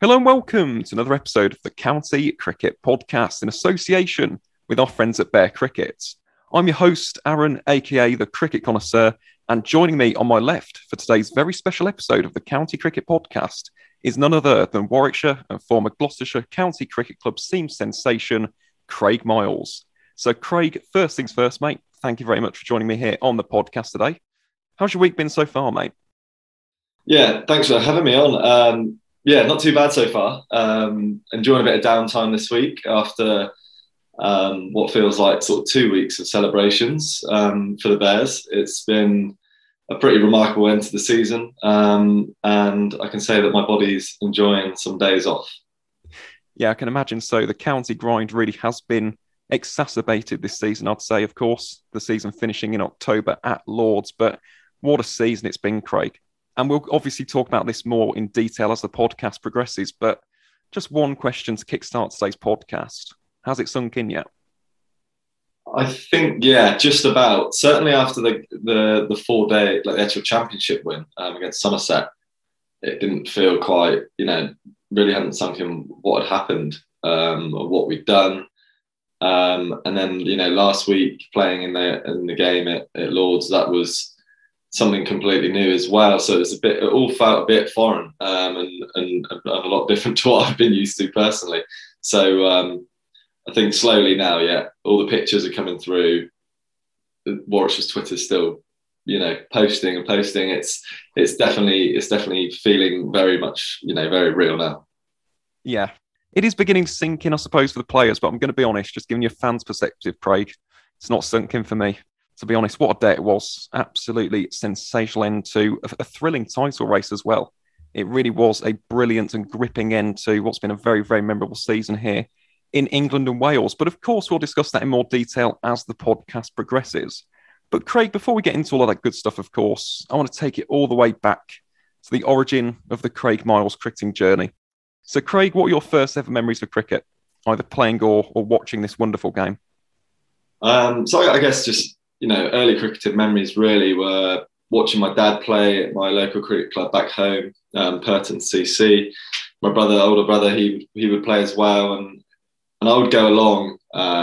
Hello and welcome to another episode of the County Cricket Podcast in association with our friends at Bear Cricket. I'm your host, Aaron, aka the Cricket Connoisseur, and joining me on my left for today's very special episode of the County Cricket Podcast is none other than Warwickshire and former Gloucestershire County Cricket Club seam sensation, Craig Miles. So, Craig, first things first, mate, thank you very much for joining me here on the podcast today. How's your week been so far, mate? Yeah, thanks for having me on. Yeah, not too bad so far. Enjoying a bit of downtime this week after what feels like sort of 2 weeks of celebrations for the Bears. It's been a pretty remarkable end to the season, and I can say that my body's enjoying some days off. Yeah, I can imagine so. The county grind really has been exacerbated this season, I'd say. Of course, the season finishing in October at Lords, but what a season it's been, Craig. And we'll obviously talk about this more in detail as the podcast progresses. But just one question to kickstart today's podcast. Has it sunk in yet? I think, yeah, just about. Certainly after the 4-day, like the actual championship win against Somerset, it didn't feel quite, really hadn't sunk in what had happened or what we'd done. And then, last week playing in the game at Lords, that was something completely new as well. So it all felt a bit foreign and a lot different to what I've been used to personally. So I think slowly now, yeah, all the pictures are coming through. Warwickshire's Twitter's still, posting and posting. It's definitely feeling very much, very real now. Yeah, it is beginning to sink in, I suppose, for the players. But I'm going to be honest, just giving you a fan's perspective, Craig, it's not sunk in for me. To be honest, what a day it was. Absolutely sensational end to a thrilling title race as well. It really was a brilliant and gripping end to what's been a very, very memorable season here in England and Wales. But of course, we'll discuss that in more detail as the podcast progresses. But Craig, before we get into all of that good stuff, of course, I want to take it all the way back to the origin of the Craig Miles cricketing journey. So Craig, what are your first ever memories of cricket, either playing or watching this wonderful game? So I guess just, early cricketing memories really were watching my dad play at my local cricket club back home, Purton CC. My older brother, he would play as well, and I would go along.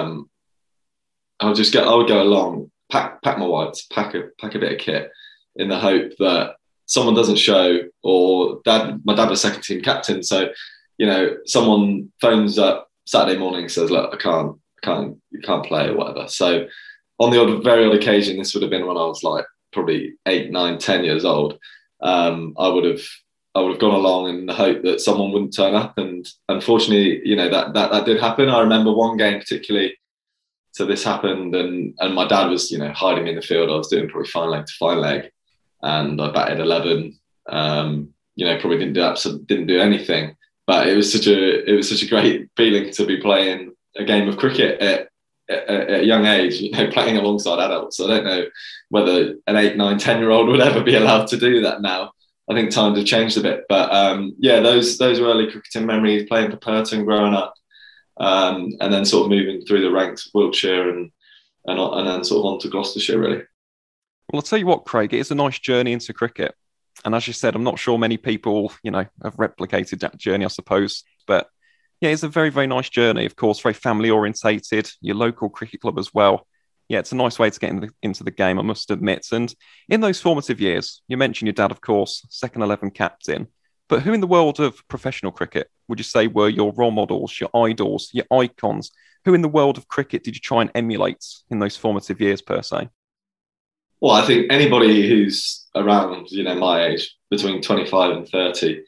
I would go along, pack my whites, pack a bit of kit, in the hope that someone doesn't show, or my dad was second team captain, so someone phones up Saturday morning and says, "Look, you can't play," or whatever. So on the very odd occasion, this would have been when I was like probably 8, 9, 10 years old. I would have gone along in the hope that someone wouldn't turn up, and unfortunately, that did happen. I remember one game particularly. So this happened, and my dad was hiding in the field. I was doing probably fine leg to fine leg, and I batted 11. Probably didn't do anything, but it was such a great feeling to be playing a game of cricket at a young age, playing alongside adults. So I don't know whether an 8, 9, 10-year-old would ever be allowed to do that now. I think times have changed a bit, but those were early cricketing memories, playing for Purton growing up, and then sort of moving through the ranks of Wiltshire and then sort of on to Gloucestershire, really. Well, I'll tell you what, Craig, it is a nice journey into cricket. And as you said, I'm not sure many people, have replicated that journey, I suppose. But yeah, it's a very, very nice journey. Of course, very family orientated, your local cricket club as well. Yeah, it's a nice way to get into the game, I must admit. And in those formative years, you mentioned your dad, of course, second 11 captain. But who in the world of professional cricket would you say were your role models, your idols, your icons? Who in the world of cricket did you try and emulate in those formative years, per se? Well, I think anybody who's around, my age, between 25 and 30,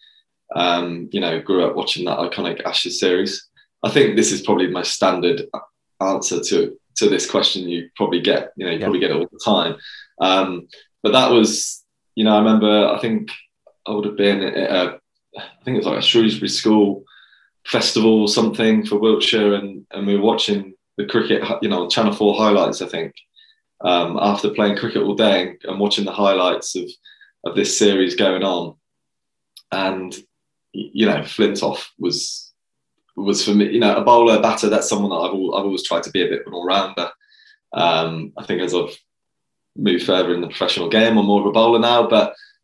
grew up watching that iconic Ashes series. I think this is probably my standard answer to this question. You probably get, probably get it all the time. But that was, I remember, I think I would have been at I think it was like a Shrewsbury School festival or something for Wiltshire, and we were watching the cricket, on Channel 4 highlights, I think, after playing cricket all day and watching the highlights of this series going on. And Flintoff was for me, a bowler, batter. That's someone that I've always tried to be a bit of an all-rounder. I think as I've moved further in the professional game, I'm more of a bowler now. But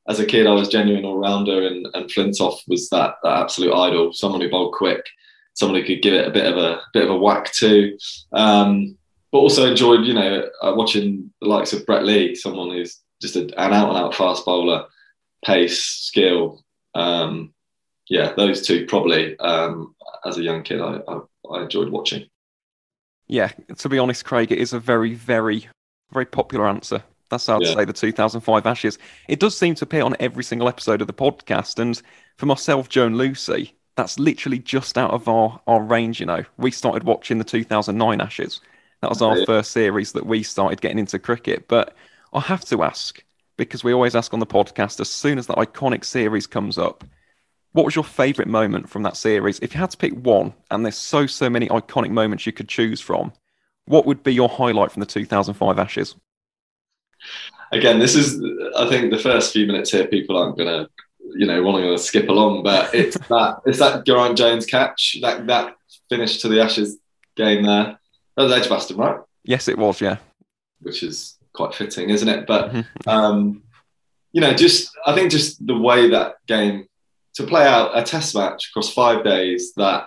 as a kid, I was genuine all-rounder, and Flintoff was that absolute idol, someone who bowled quick, someone who could give it a bit of a whack too. But also enjoyed, watching the likes of Brett Lee, someone who's just an out-and-out fast bowler, pace, skill. Those two probably, as a young kid, I enjoyed watching. Yeah, to be honest, Craig, it is a very, very, very popular answer. That's how I'd say the 2005 Ashes. It does seem to appear on every single episode of the podcast. And for myself, Joe and Lucy, that's literally just out of our range, We started watching the 2009 Ashes. That was our first series that we started getting into cricket. But I have to ask, because we always ask on the podcast, as soon as that iconic series comes up, what was your favourite moment from that series? If you had to pick one, and there's so many iconic moments you could choose from, what would be your highlight from the 2005 Ashes? Again, this is, I think, the first few minutes here, people aren't going to, wanting to skip along, but it's that Geraint Jones catch, that finish to the Ashes game there. That was Edgbaston, right? Yes, it was, yeah. Which is quite fitting, isn't it? But, I think just the way that game, to play out a test match across 5 days, that,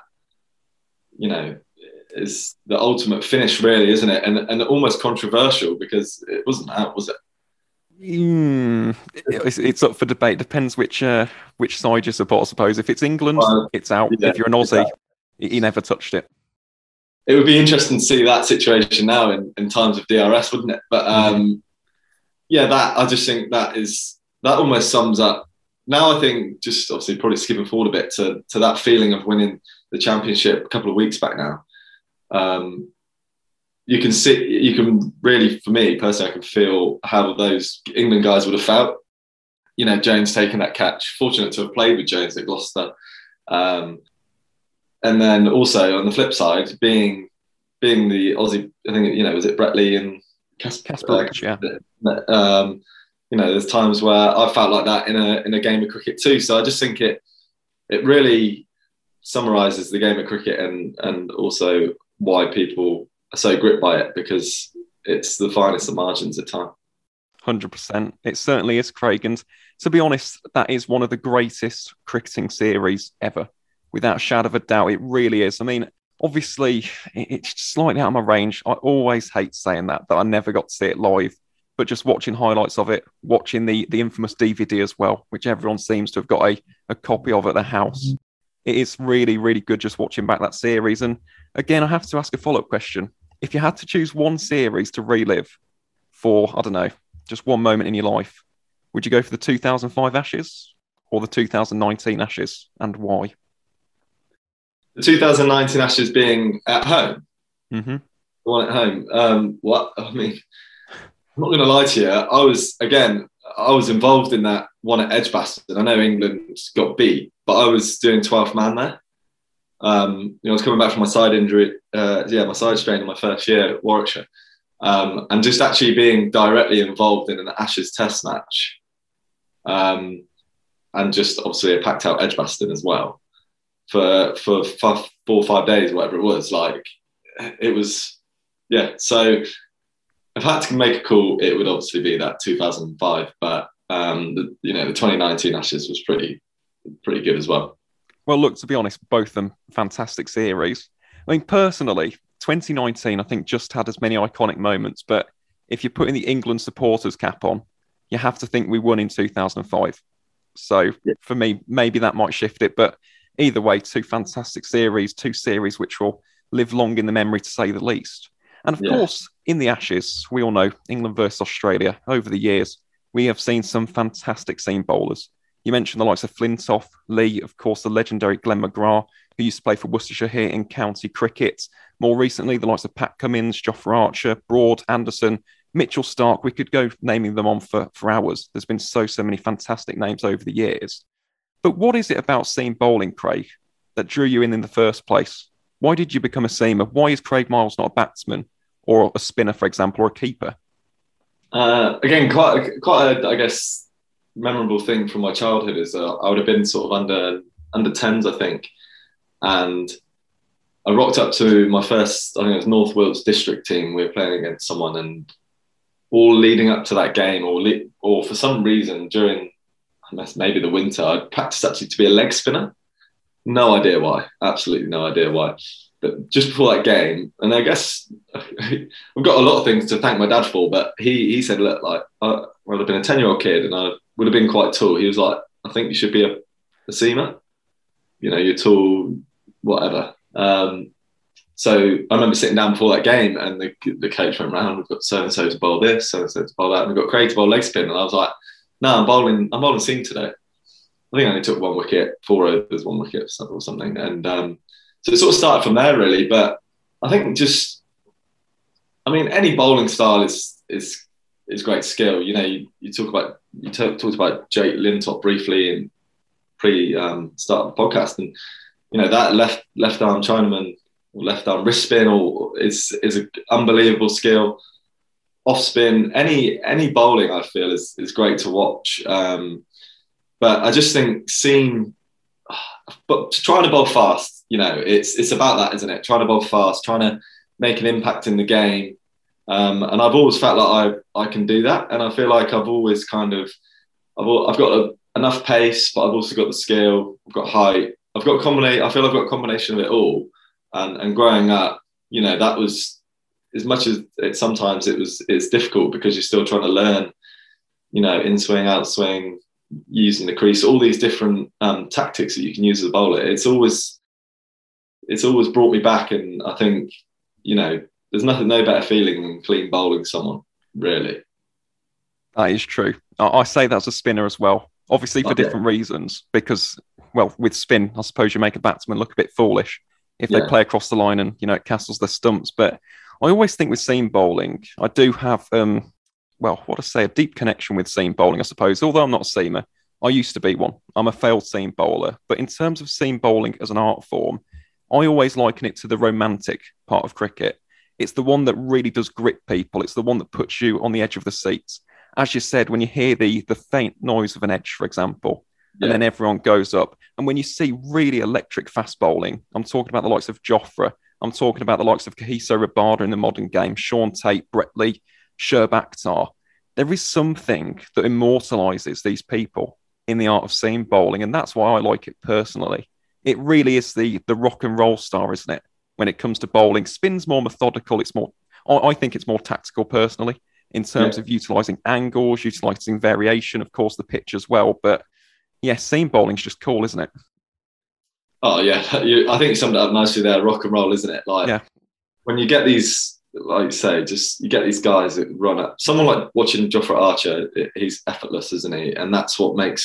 is the ultimate finish, really, isn't it? And almost controversial, because it wasn't out, was it? It's up for debate. Depends which side you support, I suppose. If it's England, it's out. If you're an Aussie, he never touched it. It would be interesting to see that situation now in times of DRS, wouldn't it? But I just think that almost sums up. Now I think, just obviously probably skipping forward a bit to that feeling of winning the championship a couple of weeks back now. You can really, for me personally, I can feel how those England guys would have felt. Jones taking that catch. Fortunate to have played with Jones at Gloucester. And then also on the flip side, being the Aussie, I think, was it Brett Lee and Kasparov, yeah. There's times where I felt like that in a game of cricket too. So I just think it really summarises the game of cricket, and also why people are so gripped by it, because it's the finest of margins at time. 100%. It certainly is, Craig. And to be honest, that is one of the greatest cricketing series ever. Without a shadow of a doubt, it really is. I mean, obviously, it's slightly out of my range. I always hate saying that I never got to see it live. But just watching highlights of it, watching the infamous DVD as well, which everyone seems to have got a copy of at their house. It is really, really good just watching back that series. And again, I have to ask a follow-up question. If you had to choose one series to relive for, I don't know, just one moment in your life, would you go for the 2005 Ashes or the 2019 Ashes, and why? The 2019 Ashes being at home? Mm-hmm. The one at home. What? I mean, I'm not going to lie to you. I was involved in that one at Edgbaston. I know England got beat, but I was doing 12th man there. I was coming back from my side injury, my side strain in my first year at Warwickshire, and just actually being directly involved in an Ashes Test match, and just obviously a packed out Edgbaston as well for 4 or 5 days, whatever it was. Like, it was, So if I had to make a call, it would obviously be that 2005, but the 2019 Ashes was pretty good as well. Well, look, to be honest, both of them fantastic series. I mean, personally, 2019, I think, just had as many iconic moments, but if you're putting the England supporters cap on, you have to think we won in 2005. So for me, maybe that might shift it, but either way, two fantastic series, two series which will live long in the memory, to say the least. And of course, in the Ashes, we all know England versus Australia. Over the years, we have seen some fantastic seam bowlers. You mentioned the likes of Flintoff, Lee, of course, the legendary Glenn McGrath, who used to play for Worcestershire here in county cricket. More recently, the likes of Pat Cummins, Jofra Archer, Broad, Anderson, Mitchell Starc. We could go naming them on for hours. There's been so many fantastic names over the years. But what is it about seam bowling, Craig, that drew you in the first place? Why did you become a seamer? Why is Craig Miles not a batsman or a spinner, for example, or a keeper? Again, quite a, I guess, memorable thing from my childhood is I would have been sort of under 10s, I think. And I rocked up to my first, I think it was North Wilts district team. We were playing against someone, and all leading up to that game, or for some reason during unless maybe the winter, I practiced actually to be a leg spinner. No idea why. Absolutely no idea why. But just before that game, and I guess I've got a lot of things to thank my dad for, but he said, look, like, well, I've been a 10-year-old kid and I would have been quite tall. He was like, I think you should be a seamer. You know, you're tall, whatever. So I remember sitting down before that game and the coach went round, we've got so-and-so to bowl this, so-and-so to bowl that. And we've got Craig to bowl leg spin. And I was like, no, I'm bowling seam today. I think I only took 1 wicket, 4 overs, 1 wicket or something. And so it sort of started from there, really. But I think any bowling style is great skill. You know, you talked about Jake Lintop briefly in start of the podcast, and you know that left arm Chinaman or left arm wrist spin is an unbelievable skill. Off spin, any bowling I feel is great to watch. But I just think but trying to bowl fast, you know, it's about that, isn't it? Trying to bowl fast, trying to make an impact in the game. And I've always felt like I can do that. And I feel like I've always I've got enough pace, but I've also got the skill. I've got height. I feel I've got a combination of it all. And growing up, you know, that was, as much as it's difficult because you're still trying to learn, you know, in swing, out swing, using the crease, all these different tactics that you can use as a bowler. It's always brought me back, and I think, you know, there's no better feeling than clean bowling someone, really. That is true. I say that as a spinner as well, obviously for different reasons, because, well, with spin, I suppose you make a batsman look a bit foolish if they play across the line and, you know, it castles their stumps. But I always think with seam bowling, I do have a deep connection with seam bowling, I suppose. Although I'm not a seamer, I used to be one. I'm a failed seam bowler. But in terms of seam bowling as an art form, I always liken it to the romantic part of cricket. It's the one that really does grip people. It's the one that puts you on the edge of the seats. As you said, when you hear the faint noise of an edge, for example, and then everyone goes up. And when you see really electric fast bowling, I'm talking about the likes of Jofra, I'm talking about the likes of Kagiso Rabada in the modern game, Sean Tate, Brett Lee, Shoaib Akhtar. There is something that immortalises these people in the art of seam bowling, and that's why I like it personally. It really is the rock and roll star, isn't it? When it comes to bowling, spin's more methodical. I think it's more tactical personally in terms of utilising angles, utilising variation, of course, the pitch as well. But yeah, seam bowling's just cool, isn't it? Oh yeah, I think you summed it up nicely there. Rock and roll, isn't it? Like when you get these, like you say, you get these guys that run up. Someone like watching Jofra Archer, he's effortless, isn't he? And that's what makes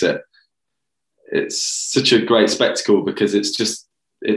it's such a great spectacle, because it's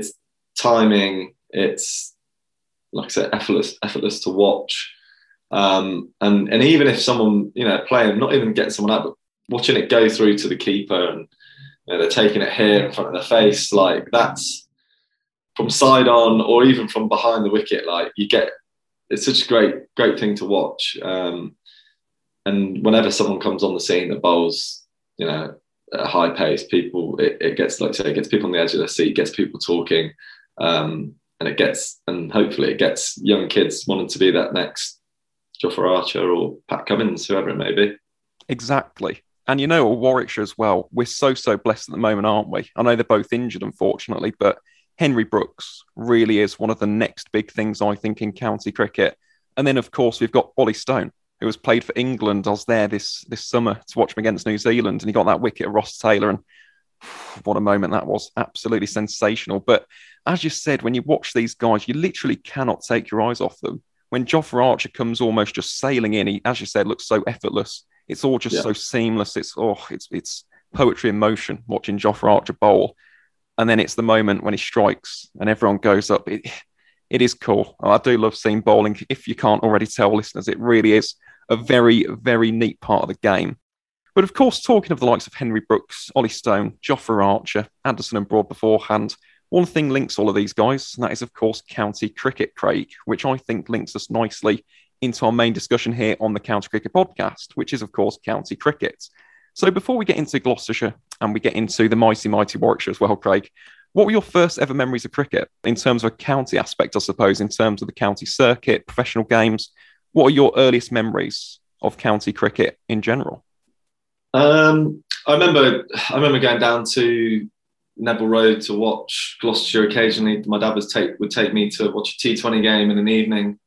timing. It's, like I said, effortless to watch. And even if someone, you know, playing, not even getting someone out, but watching it go through to the keeper, and you know, they're taking it here in front of their face, like that's from side on or even from behind the wicket. Like it's such a great thing to watch. And whenever someone comes on the scene that bowls, you know, at a high pace, it gets, like I say, it gets people on the edge of their seat, gets people talking, and hopefully it gets young kids wanting to be that next Jofra Archer or Pat Cummins, whoever it may be. Exactly. And you know, Warwickshire as well, we're so blessed at the moment, aren't we? I know they're both injured, unfortunately, but Henry Brooks really is one of the next big things, I think, in county cricket. And then, of course, we've got Ollie Stone, who has played for England. I was there this summer to watch him against New Zealand, and he got that wicket at Ross Taylor, and what a moment that was. Absolutely sensational. But as you said, when you watch these guys, you literally cannot take your eyes off them. When Jofra Archer comes almost just sailing in, he, as you said, looks so effortless. It's all just so seamless. It's poetry in motion watching Jofra Archer bowl. And then it's the moment when he strikes and everyone goes up. It is cool. I do love seeing bowling. If you can't already tell, listeners, it really is a very, very neat part of the game. But of course, talking of the likes of Henry Brooks, Ollie Stone, Jofra Archer, Anderson and Broad beforehand, one thing links all of these guys, and that is, of course, county cricket, Craig, which I think links us nicely into our main discussion here on the County Cricket Podcast, which is, of course, county cricket. So before we get into Gloucestershire and we get into the mighty Warwickshire as well, Craig, what were your first ever memories of cricket in terms of a county aspect, I suppose, in terms of the county circuit, professional games? What are your earliest memories of county cricket in general? I remember going down to Neville Road to watch Gloucestershire occasionally. My dad would take me to watch a T20 game in an evening.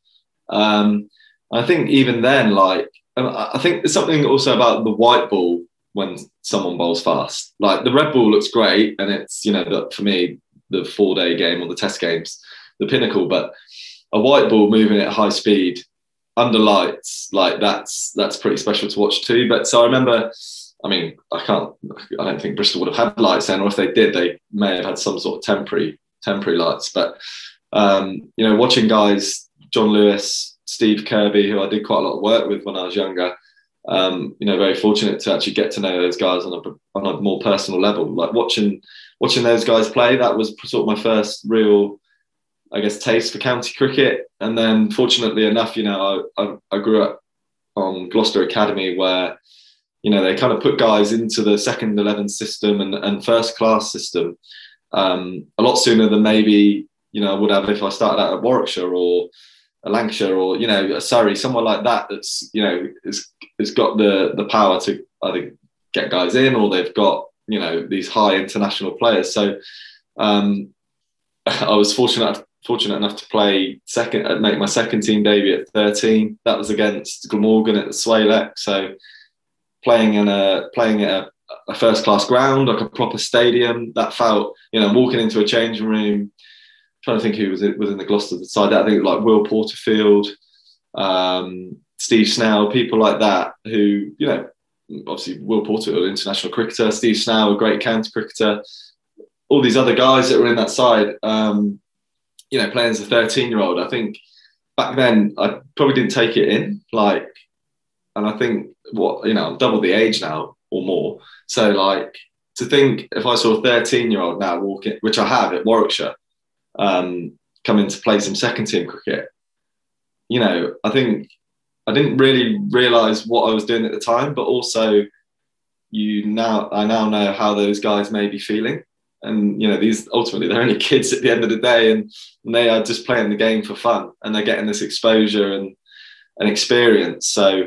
I think even then, like, I think there's something also about the white ball when someone bowls fast. Like the red ball looks great, and it's, for me, the 4-day game or the test games, the pinnacle. But a white ball moving at high speed under lights, like that's pretty special to watch too. But so I remember, I mean, I don't think Bristol would have had lights then, or if they did, they may have had some sort of temporary lights. But watching guys, John Lewis, Steve Kirby, who I did quite a lot of work with when I was younger, very fortunate to actually get to know those guys on a more personal level. Like watching those guys play, that was sort of my first real, I guess, taste for county cricket. And then fortunately enough, I grew up on Gloucester Academy, where, they kind of put guys into the second 11 system and first class system a lot sooner than maybe, I would have if I started out at Warwickshire or a Lancashire or, a Surrey, somewhere like that, that's, has got the power to either get guys in, or they've got, these high international players. So I was fortunate enough to make my second team debut at 13. That was against Glamorgan at the Swalec. So playing at a first class ground, like a proper stadium, that felt, walking into a changing room, trying to think who was in the Gloucester side. I think it was like Will Porterfield, Steve Snell, people like that who, obviously Will Porterfield, international cricketer, Steve Snell, a great county cricketer, all these other guys that were in that side, playing as a 13-year-old. I think back then I probably didn't take it in, and I think I'm double the age now or more. So like to think if I saw a 13-year-old now walking, which I have at Warwickshire, coming to play some second team cricket, I think I didn't really realise what I was doing at the time, but also I now know how those guys may be feeling. And, these ultimately, they're only kids at the end of the day, and they are just playing the game for fun, and they're getting this exposure and experience. So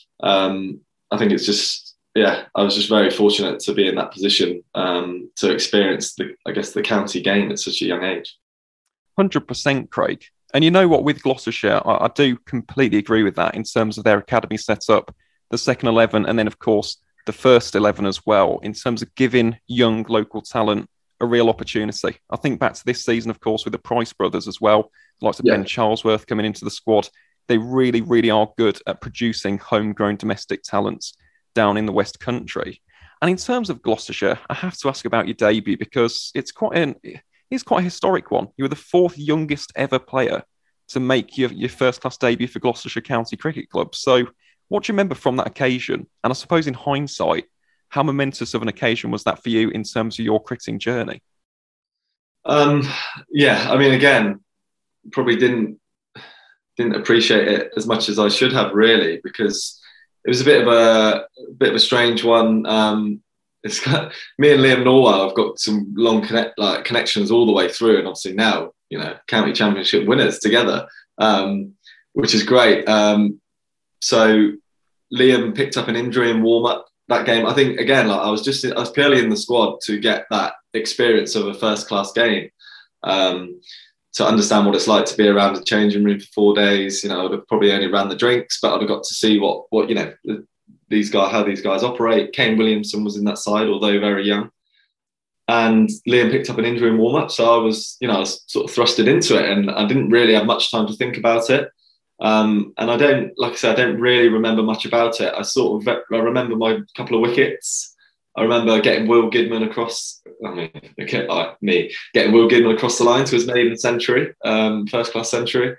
I think it's just, I was just very fortunate to be in that position to experience the county game at such a young age. 100%, Craig. And you know what, with Gloucestershire, I do completely agree with that in terms of their academy setup, the second 11, and then, of course, the first 11 as well, in terms of giving young local talent a real opportunity. I think back to this season, of course, with the Price brothers as well, like Ben Charlesworth coming into the squad. They really, really are good at producing homegrown domestic talents down in the West Country. And in terms of Gloucestershire, I have to ask about your debut, because it's quite a historic one. You were the fourth youngest ever player to make your first-class debut for Gloucestershire County Cricket Club. So what do you remember from that occasion? And I suppose in hindsight, how momentous of an occasion was that for you in terms of your cricketing journey? Again, probably didn't appreciate it as much as I should have, really, because it was a bit of a strange one. It's got me and Liam Norwell have got some long connections all the way through, and obviously now county championship winners together, which is great. So Liam picked up an injury in warm up that game. I think again, I was purely in the squad to get that experience of a first class game, to understand what it's like to be around the changing room for 4 days. I would have probably only ran the drinks, but I'd have got to see what how these guys operate. Kane Williamson was in that side, although very young. And Liam picked up an injury in warm-up, so I was sort of thrusted into it, and I didn't really have much time to think about it. And I don't really remember much about it. I remember my couple of wickets. I remember getting Will Gidman across. Getting Will Gidman across the line to his maiden century, first-class century.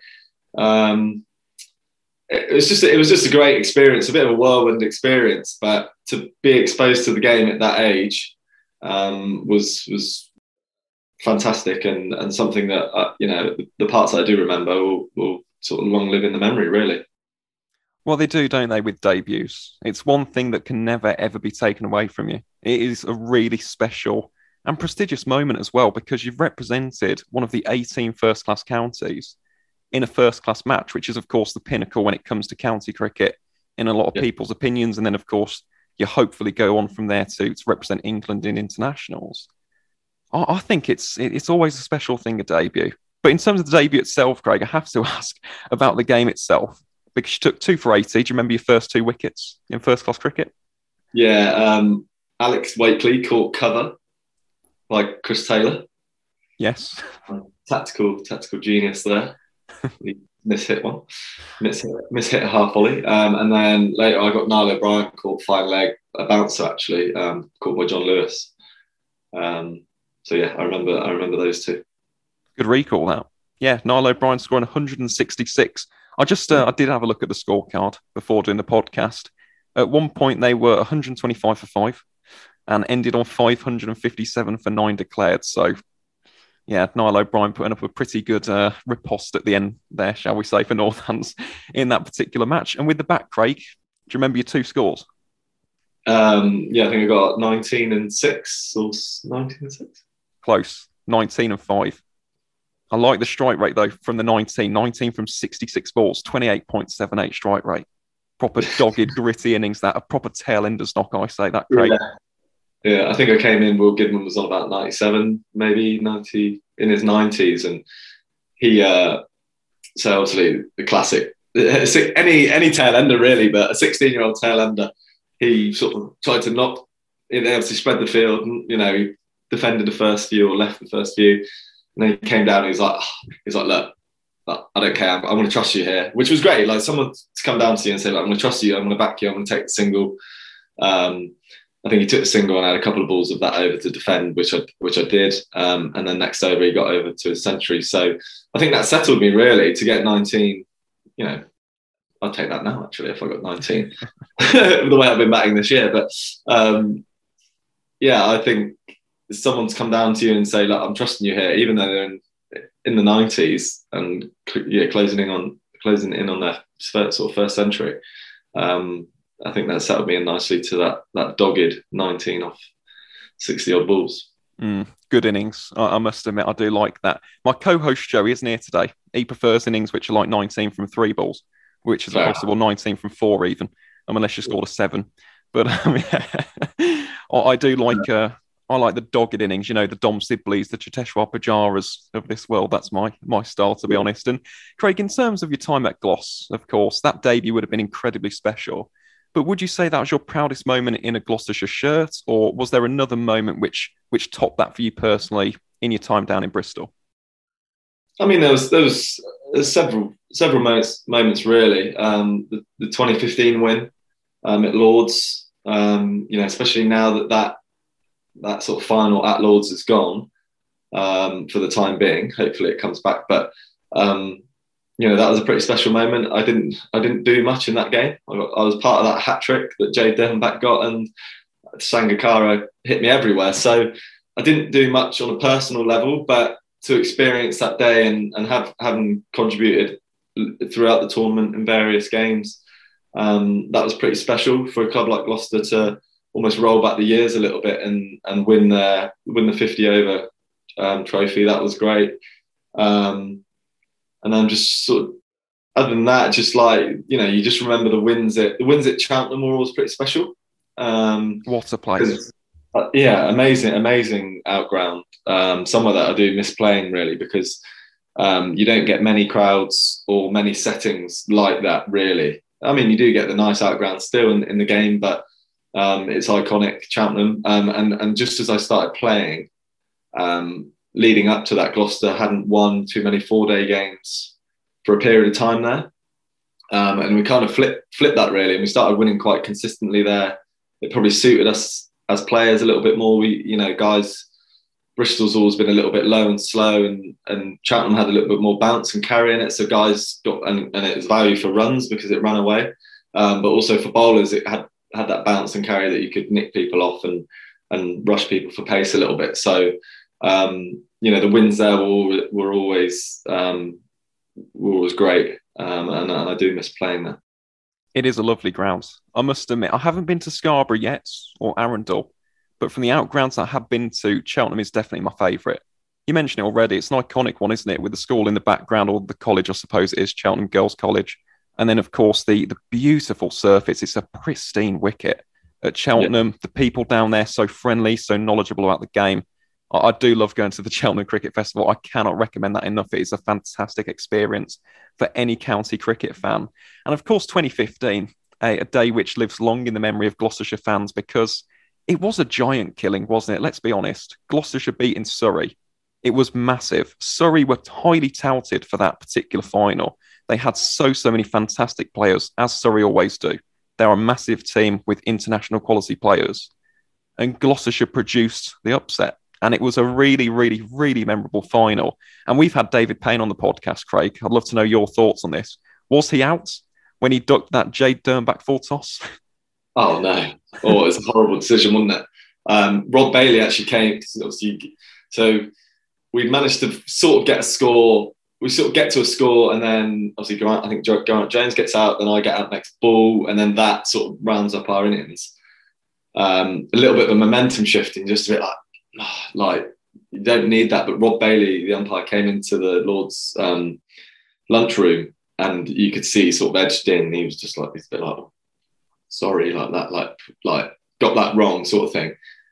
It was just a great experience, a bit of a whirlwind experience. But to be exposed to the game at that age was fantastic, and something that the parts that I do remember will sort of long live in the memory, really. Well, they do, don't they, with debuts? It's one thing that can never, ever be taken away from you. It is a really special and prestigious moment as well, because you've represented one of the 18 first-class counties in a first-class match, which is, of course, the pinnacle when it comes to county cricket in a lot of people's opinions. And then, of course, you hopefully go on from there to represent England in internationals. I think it's always a special thing, a debut. But in terms of the debut itself, Craig, I have to ask about the game itself, because you took 2 for 80. Do you remember your first 2 wickets in first-class cricket? Yeah, Alex Wakely caught cover by Chris Taylor. Yes. Tactical genius there. He mishit one. Mishit a half volley. And then later I got Niall O'Brien caught fine leg, a bouncer actually, caught by John Lewis. So yeah, I remember those 2. Good recall that. Yeah, Niall O'Brien scoring 166. I did have a look at the scorecard before doing the podcast. At one point, they were 125 for 5 and ended on 557 for 9 declared. So, yeah, Niall O'Brien putting up a pretty good riposte at the end there, shall we say, for Northants in that particular match. And with the back, Craig, do you remember your 2 scores? Yeah, I think I got 19 and 6 or 19 and 6. Close, 19 and 5. I like the strike rate, though, from the 19 from 66 balls, 28.78 strike rate. Proper dogged, gritty innings, that a proper tail-ender's knock, I say that, Craig. Yeah, I think I came in, Will Goodman was on about 97, maybe 90, in his 90s. And he, so obviously the classic, any tail-ender really, but a 16-year-old tail-ender, he sort of tried to knock, they obviously spread the field, and, he defended the first few or left the first few. And then he came down and he's like, look, I don't care. I'm going to trust you here, which was great. Like someone to come down to you and say, like, I'm going to trust you. I'm going to back you. I'm going to take the single. I think he took the single and had a couple of balls of that over to defend, which I did. And then next over, he got over to a century. So I think that settled me really to get 19. I'll take that now, actually, if I got 19, the way I've been batting this year. But yeah, I think someone's come down to you and say, look, I'm trusting you here, even though they're in the 90s and closing in on their first century. I think that settled me in nicely to that dogged 19 off 60 odd balls. Good innings. I must admit, I do like that. My co-host Joey isn't here today. He prefers innings which are like 19 from 3 balls, which is a possible 19 from 4 even, unless you scored a 7. But I do like. I like the dogged innings, the Dom Sibleys, the Cheteshwar Pujaras of this world. That's my style, to be honest. And Craig, in terms of your time at Gloss, of course, that debut would have been incredibly special. But would you say that was your proudest moment in a Gloucestershire shirt, or was there another moment which topped that for you personally in your time down in Bristol? I mean, there was several moments really. The 2015 win at Lords, especially now that sort of final at Lords is gone for the time being. Hopefully it comes back. But, that was a pretty special moment. I didn't do much in that game. I was part of that hat trick that Jade Devonback got, and Sangakkara hit me everywhere. So I didn't do much on a personal level, but to experience that day and having contributed throughout the tournament in various games, that was pretty special for a club like Gloucester to almost roll back the years a little bit and win the 50 over trophy. That was great. And then just sort of, other than that, just like, you just remember the wins at Cheltenham were always pretty special. What a place. Yeah, amazing outground. Somewhere that I do miss playing really, because you don't get many crowds or many settings like that really. I mean, you do get the nice outground still in the game, but it's iconic, Cheltenham. And just as I started playing, leading up to that, Gloucester hadn't won too many 4-day games for a period of time there. And we kind of flipped that really, and we started winning quite consistently there. It probably suited us as players a little bit more. Guys, Bristol's always been a little bit low and slow, and Cheltenham had a little bit more bounce and carry in it. So guys got, and it was value for runs because it ran away. But also for bowlers, it had that bounce and carry that you could nick people off and rush people for pace a little bit. So, the wins there were always great. And I do miss playing there. It is a lovely ground. I must admit, I haven't been to Scarborough yet, or Arundel, but from the outgrounds I have been to, Cheltenham is definitely my favourite. You mentioned it already. It's an iconic one, isn't it? With the school in the background, or the college, I suppose it is, Cheltenham Girls' College. And then, of course, the beautiful surface. It's a pristine wicket. at Cheltenham. The people down there so friendly, so knowledgeable about the game. I do love going to the Cheltenham Cricket Festival. I cannot recommend that enough. It is a fantastic experience for any county cricket fan. And of course, 2015, a day which lives long in the memory of Gloucestershire fans because it was a giant killing, wasn't it? Let's be honest. Gloucestershire beating Surrey. It was massive. Surrey were highly touted for that particular final. They had so many fantastic players, as Surrey always do. They're a massive team with international quality players. And Gloucestershire produced the upset. And it was a really, really, really memorable final. And we've had David Payne on the podcast, Craig. I'd love to know your thoughts on this. Was he out when he ducked that Jade Dernbach full toss? Oh, no. Oh, it was a horrible decision, wasn't it? Rob Bailey actually came. So we managed to sort of get a score. We sort of get to a score, and then obviously Geraint Jones gets out, then I get out next ball, and then that sort of rounds up our innings. A little bit of a momentum shifting, just a bit like you don't need that. But Rob Bailey, the umpire, came into the Lord's lunchroom, and you could see he sort of edged in. He was just like, he's a bit like, sorry, like that, like got that wrong, sort of thing.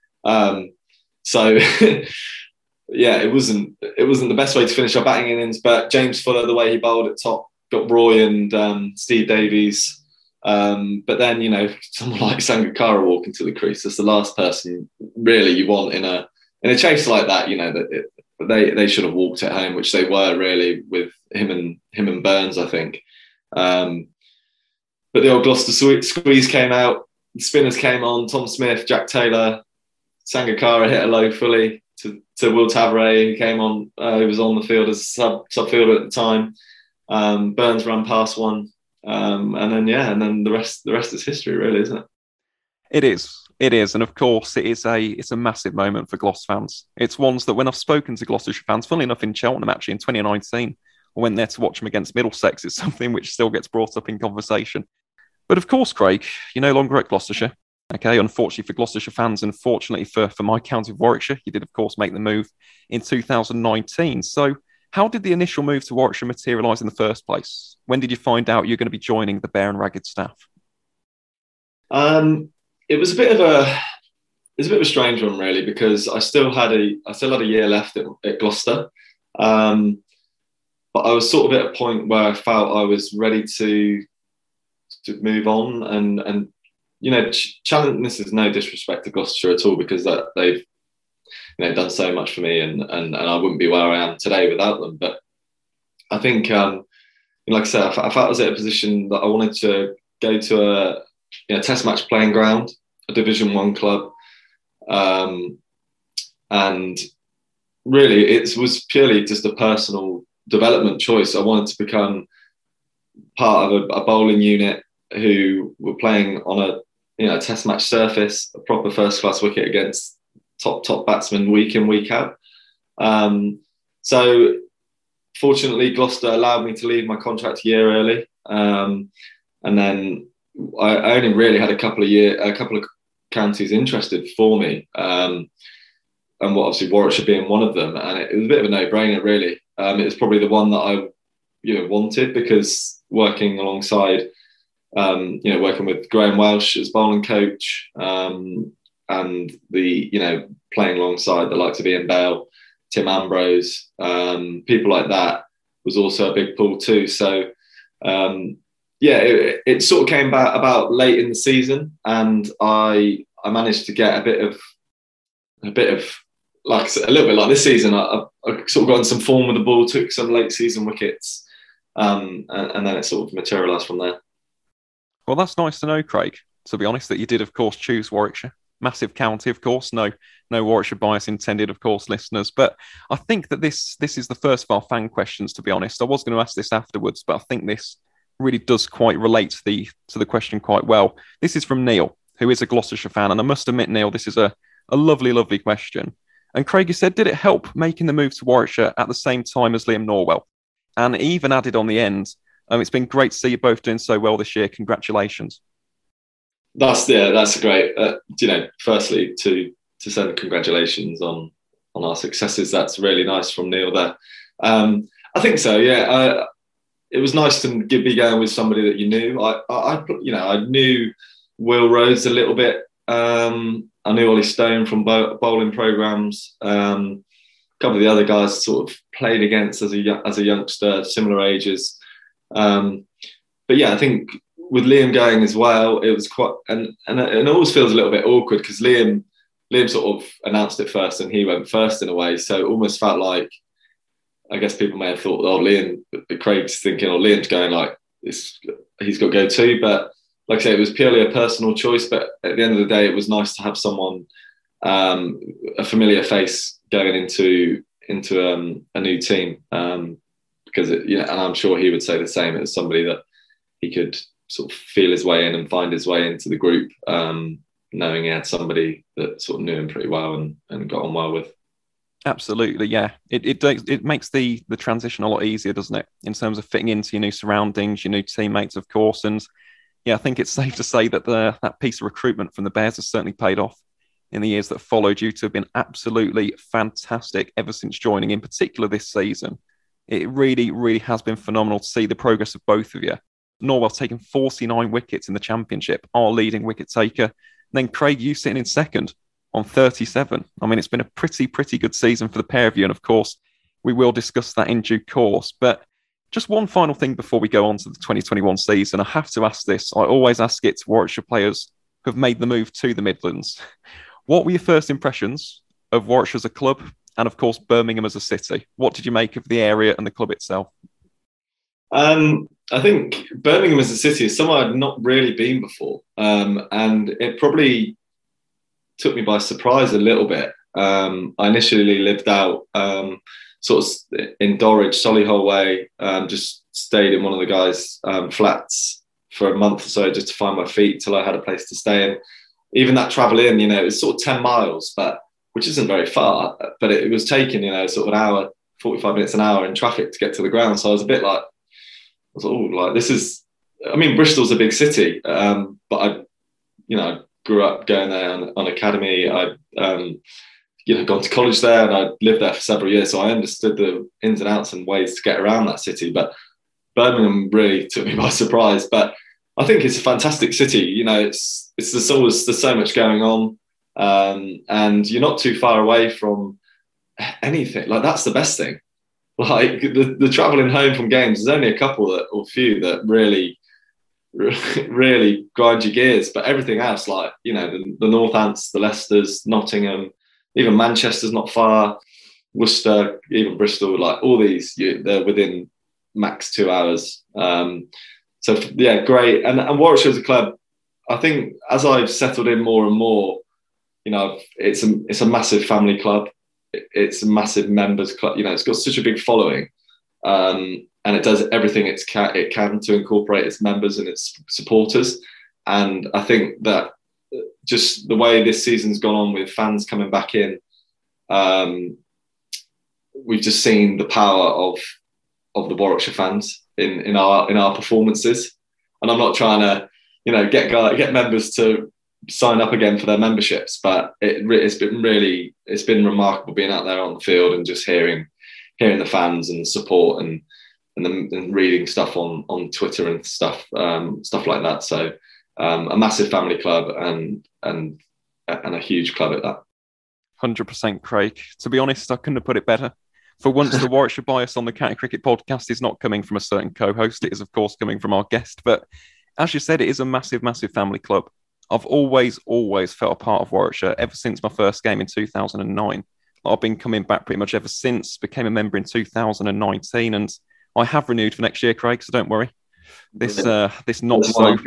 So yeah, it wasn't the best way to finish our batting innings. But James Fuller, the way he bowled at top, got Roy and Steve Davies. But then, you know, someone like Sangakkara walking to the crease, that's the last person really you want in a chase like that. You know, that they should have walked it home, which they were really with him and Burns, I think. But the old Gloucester squeeze came out, the spinners came on, Tom Smith, Jack Taylor, Sangakkara hit a low fully to Will Tavare, who came on, who was on the field as sub fielder at the time. Burns ran past one. And then the rest is history, really, isn't it? It is, and of course, it's a massive moment for Gloucester fans. It's ones that when I've spoken to Gloucestershire fans, funnily enough, in Cheltenham actually in 2019, I went there to watch them against Middlesex. It's something which still gets brought up in conversation. But of course, Craig, you're no longer at Gloucestershire. Okay, unfortunately for Gloucestershire fans, and fortunately for my county of Warwickshire, you did of course make the move in 2019. So, how did the initial move to Warwickshire materialise in the first place? When did you find out you're going to be joining the Bear and Ragged staff? It was a bit of a strange one, really, because I still had a year left at Gloucester, but I was sort of at a point where I felt I was ready to move on and you know, challenge. This is no disrespect to Gloucestershire at all, because that they've done so much for me, and I wouldn't be where I am today without them. But I think, like I said, I felt I was at a position that I wanted to go to a test match playing ground, a Division 1 club, and really it was purely just a personal development choice. I wanted to become part of a bowling unit who were playing on a test match surface, a proper first class wicket against top batsmen week in, week out. So fortunately, Gloucester allowed me to leave my contract a year early, and then I only really had a couple of counties interested for me, and obviously Warwickshire being one of them, and it was a bit of a no-brainer, really. It was probably the one that I wanted, because working alongside working with Graham Welsh as bowling coach, and playing alongside the likes of Ian Bell, Tim Ambrose, people like that was also a big pull too. So it sort of came about late in the season, and I managed to get a bit of like a little bit like this season. I sort of got in some form with the ball, took some late season wickets, and then it sort of materialised from there. Well, that's nice to know, Craig, to be honest, that you did, of course, choose Warwickshire. Massive county, of course. No Warwickshire bias intended, of course, listeners. But I think that this is the first of our fan questions, to be honest. I was going to ask this afterwards, but I think this really does quite relate to the question quite well. This is from Neil, who is a Gloucestershire fan. And I must admit, Neil, this is a lovely, lovely question. And Craig, you said, did it help making the move to Warwickshire at the same time as Liam Norwell? And even added on the end, it's been great to see you both doing so well this year. Congratulations. That's a great, firstly to send congratulations on our successes. That's really nice from Neil there. I think so, yeah. It was nice to be going with somebody that you knew. I knew Will Rhodes a little bit I knew Ollie Stone from bowling programs. A couple of the other guys sort of played against as a youngster, similar ages. But yeah, I think with Liam going as well, it was quite, and it always feels a little bit awkward because Liam sort of announced it first and he went first in a way. So it almost felt like, I guess people may have thought, oh, Craig's thinking, or Liam's going like, he's got to go too. But like I say, it was purely a personal choice. But at the end of the day, it was nice to have someone, a familiar face going into a new team. Because, and I'm sure he would say the same. It was somebody that he could sort of feel his way in and find his way into the group, knowing he had somebody that sort of knew him pretty well and got on well with. Absolutely, yeah. It makes the transition a lot easier, doesn't it? In terms of fitting into your new surroundings, your new teammates, of course. And yeah, I think it's safe to say that that piece of recruitment from the Bears has certainly paid off in the years that followed. You to have been absolutely fantastic ever since joining, in particular this season. It really, really has been phenomenal to see the progress of both of you. Norwell taking 49 wickets in the Championship, our leading wicket taker. And then Craig, you sitting in second on 37. I mean, it's been a pretty good season for the pair of you. And of course, we will discuss that in due course. But just one final thing before we go on to the 2021 season. I have to ask this. I always ask it to Warwickshire players who have made the move to the Midlands. What were your first impressions of Warwickshire as a club and, of course, Birmingham as a city? What did you make of the area and the club itself? I think Birmingham as a city is somewhere I'd not really been before. And it probably took me by surprise a little bit. I initially lived out sort of in Dorridge, Solihull way, just stayed in one of the guys' flats for a month or so just to find my feet till I had a place to stay in. Even that travel in, it was sort of 10 miles, which isn't very far, but it was taking, sort of an hour, 45 minutes, an hour in traffic to get to the ground. So I was a bit like, this is, Bristol's a big city, but I grew up going there on academy. I'd gone to college there and I lived there for several years, so I understood the ins and outs and ways to get around that city. But Birmingham really took me by surprise. But I think it's a fantastic city. There's so much going on, and you're not too far away from anything. Like, that's the best thing. Like the travelling home from games, there's only a couple or few that really grind your gears, but everything else, the Northants, the Leicesters, Nottingham, even Manchester's not far, Worcester, even Bristol, like all these, they're within max 2 hours. So yeah, great. And Warwickshire as a club, I think as I've settled in more and more, it's a massive family club. It's a massive members club. It's got such a big following. And it does everything it can to incorporate its members and its supporters. And I think that just the way this season's gone on with fans coming back in, we've just seen the power of the Warwickshire fans in our performances. And I'm not trying to, get members to sign up again for their memberships, but it's been remarkable being out there on the field and just hearing the fans and the support and reading stuff on Twitter and stuff like that. So a massive family club and a huge club at that. 100%, Craig. To be honest, I couldn't have put it better. For once, the Warwickshire bias on the County Cricket podcast is not coming from a certain co-host. It is, of course, coming from our guest. But as you said, it is a massive, massive family club. I've always felt a part of Warwickshire ever since my first game in 2009. I've been coming back pretty much ever since, became a member in 2019, and I have renewed for next year, Craig, so don't worry. This not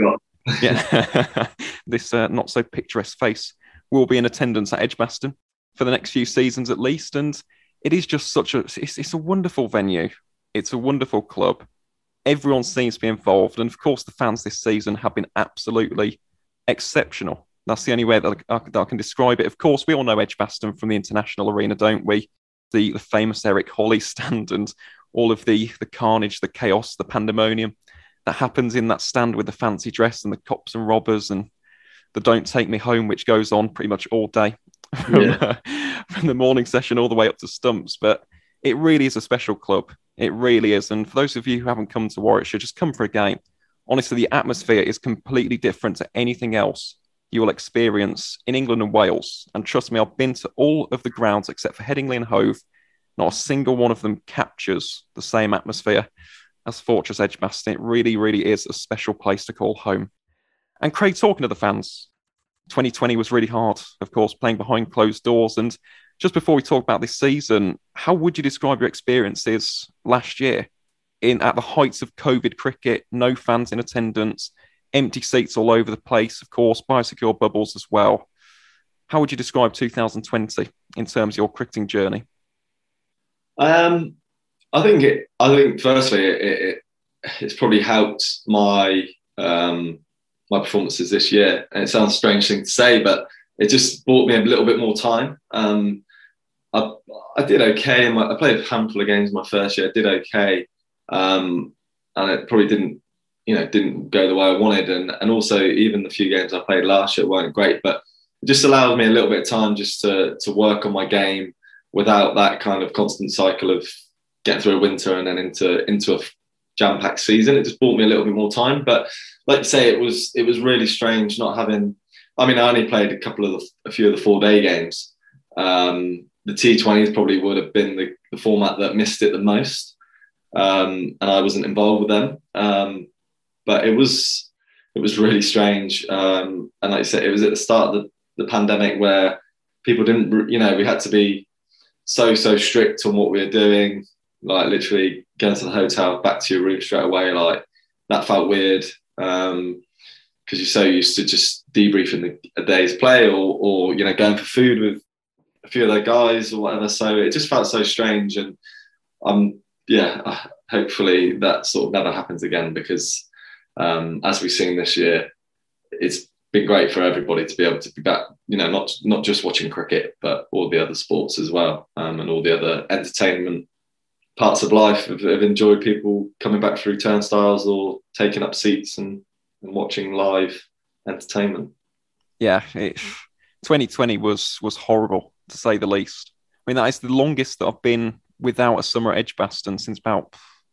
so picturesque face will be in attendance at Edgbaston for the next few seasons at least, and it is just it's a wonderful venue. It's a wonderful club. Everyone seems to be involved, and of course the fans this season have been absolutely exceptional. That's the only way that I can describe it. Of course, we all know Edgbaston from the International Arena, don't we? The famous Eric Holley stand and all of the carnage, the chaos, the pandemonium that happens in that stand with the fancy dress and the cops and robbers and the Don't Take Me Home, which goes on pretty much all day from the morning session all the way up to stumps. But it really is a special club. It really is. And for those of you who haven't come to Warwickshire, just come for a game. Honestly, the atmosphere is completely different to anything else you will experience in England and Wales. And trust me, I've been to all of the grounds except for Headingley and Hove. Not a single one of them captures the same atmosphere as Fortress Edgbaston. It really, really is a special place to call home. And Craig, talking to the fans, 2020 was really hard, of course, playing behind closed doors. And just before we talk about this season, how would you describe your experiences last year at the heights of COVID cricket, no fans in attendance, empty seats all over the place, of course, biosecure bubbles as well? How would you describe 2020 in terms of your cricketing journey? I think firstly it's probably helped my my performances this year. And it sounds a strange thing to say, but it just bought me a little bit more time. I did okay. I played a handful of games my first year. I did okay, and it probably didn't go the way I wanted. And also even the few games I played last year weren't great, but it just allowed me a little bit of time just to work on my game without that kind of constant cycle of getting through a winter and then into a jam-packed season. It just bought me a little bit more time. But like you say, it was really strange not having. I mean, I only played a few of the 4-day games. The T20s probably would have been the format that missed it the most, and I wasn't involved with them. But it was really strange. And like I said, it was at the start of the pandemic where people didn't, we had to be so strict on what we were doing. Like literally going to the hotel, back to your room straight away. Like that felt weird because you're so used to just debriefing a day's play or going for food with a few of their guys or whatever. So it just felt so strange. And hopefully that sort of never happens again because as we've seen this year, it's been great for everybody to be able to be back, not just watching cricket, but all the other sports as well, and all the other entertainment parts of life. Have enjoyed people coming back through turnstiles or taking up seats and watching live entertainment. Yeah, 2020 was horrible, to say the least. I mean, that is the longest that I've been without a summer at Edgbaston since about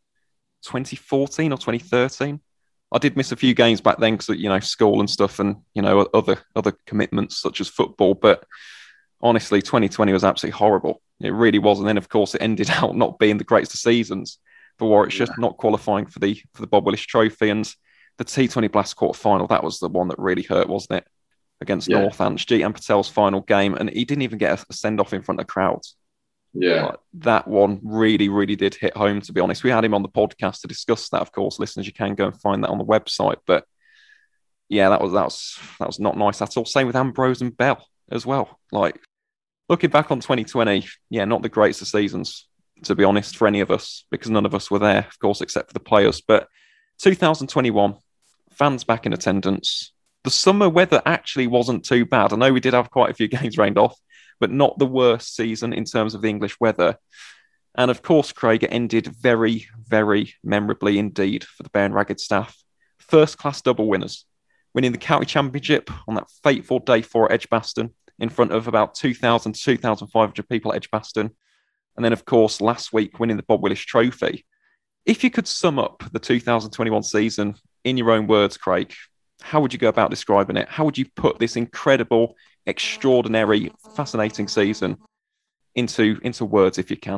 2014 or 2013. I did miss a few games back then because school and stuff, and other commitments such as football. But honestly, 2020 was absolutely horrible. It really was. And then, of course, it ended out not being the greatest of seasons for Warwickshire, not qualifying for the Bob Willis Trophy. And the T20 Blast quarter final, that was the one that really hurt, wasn't it? Against Northants, Jeetan Patel's final game, and he didn't even get a send off in front of crowds. Yeah, that one really, really did hit home, to be honest. We had him on the podcast to discuss that, of course. Listeners, you can go and find that on the website. But yeah, that was not nice at all. Same with Ambrose and Bell as well. Like, looking back on 2020, not the greatest of seasons, to be honest, for any of us, because none of us were there, of course, except for the players. But 2021, fans back in attendance. The summer weather actually wasn't too bad. I know we did have quite a few games rained off, but not the worst season in terms of the English weather. And of course, Craig, it ended very, very memorably indeed for the Bear and Ragged staff. First-class double winners, winning the County Championship on that fateful day 4 at Edgbaston in front of about 2,000 to 2,500 people at Edgbaston. And then, of course, last week, winning the Bob Willis Trophy. If you could sum up the 2021 season in your own words, Craig, how would you go about describing it? How would you put this incredible, extraordinary, fascinating season into words, if you can?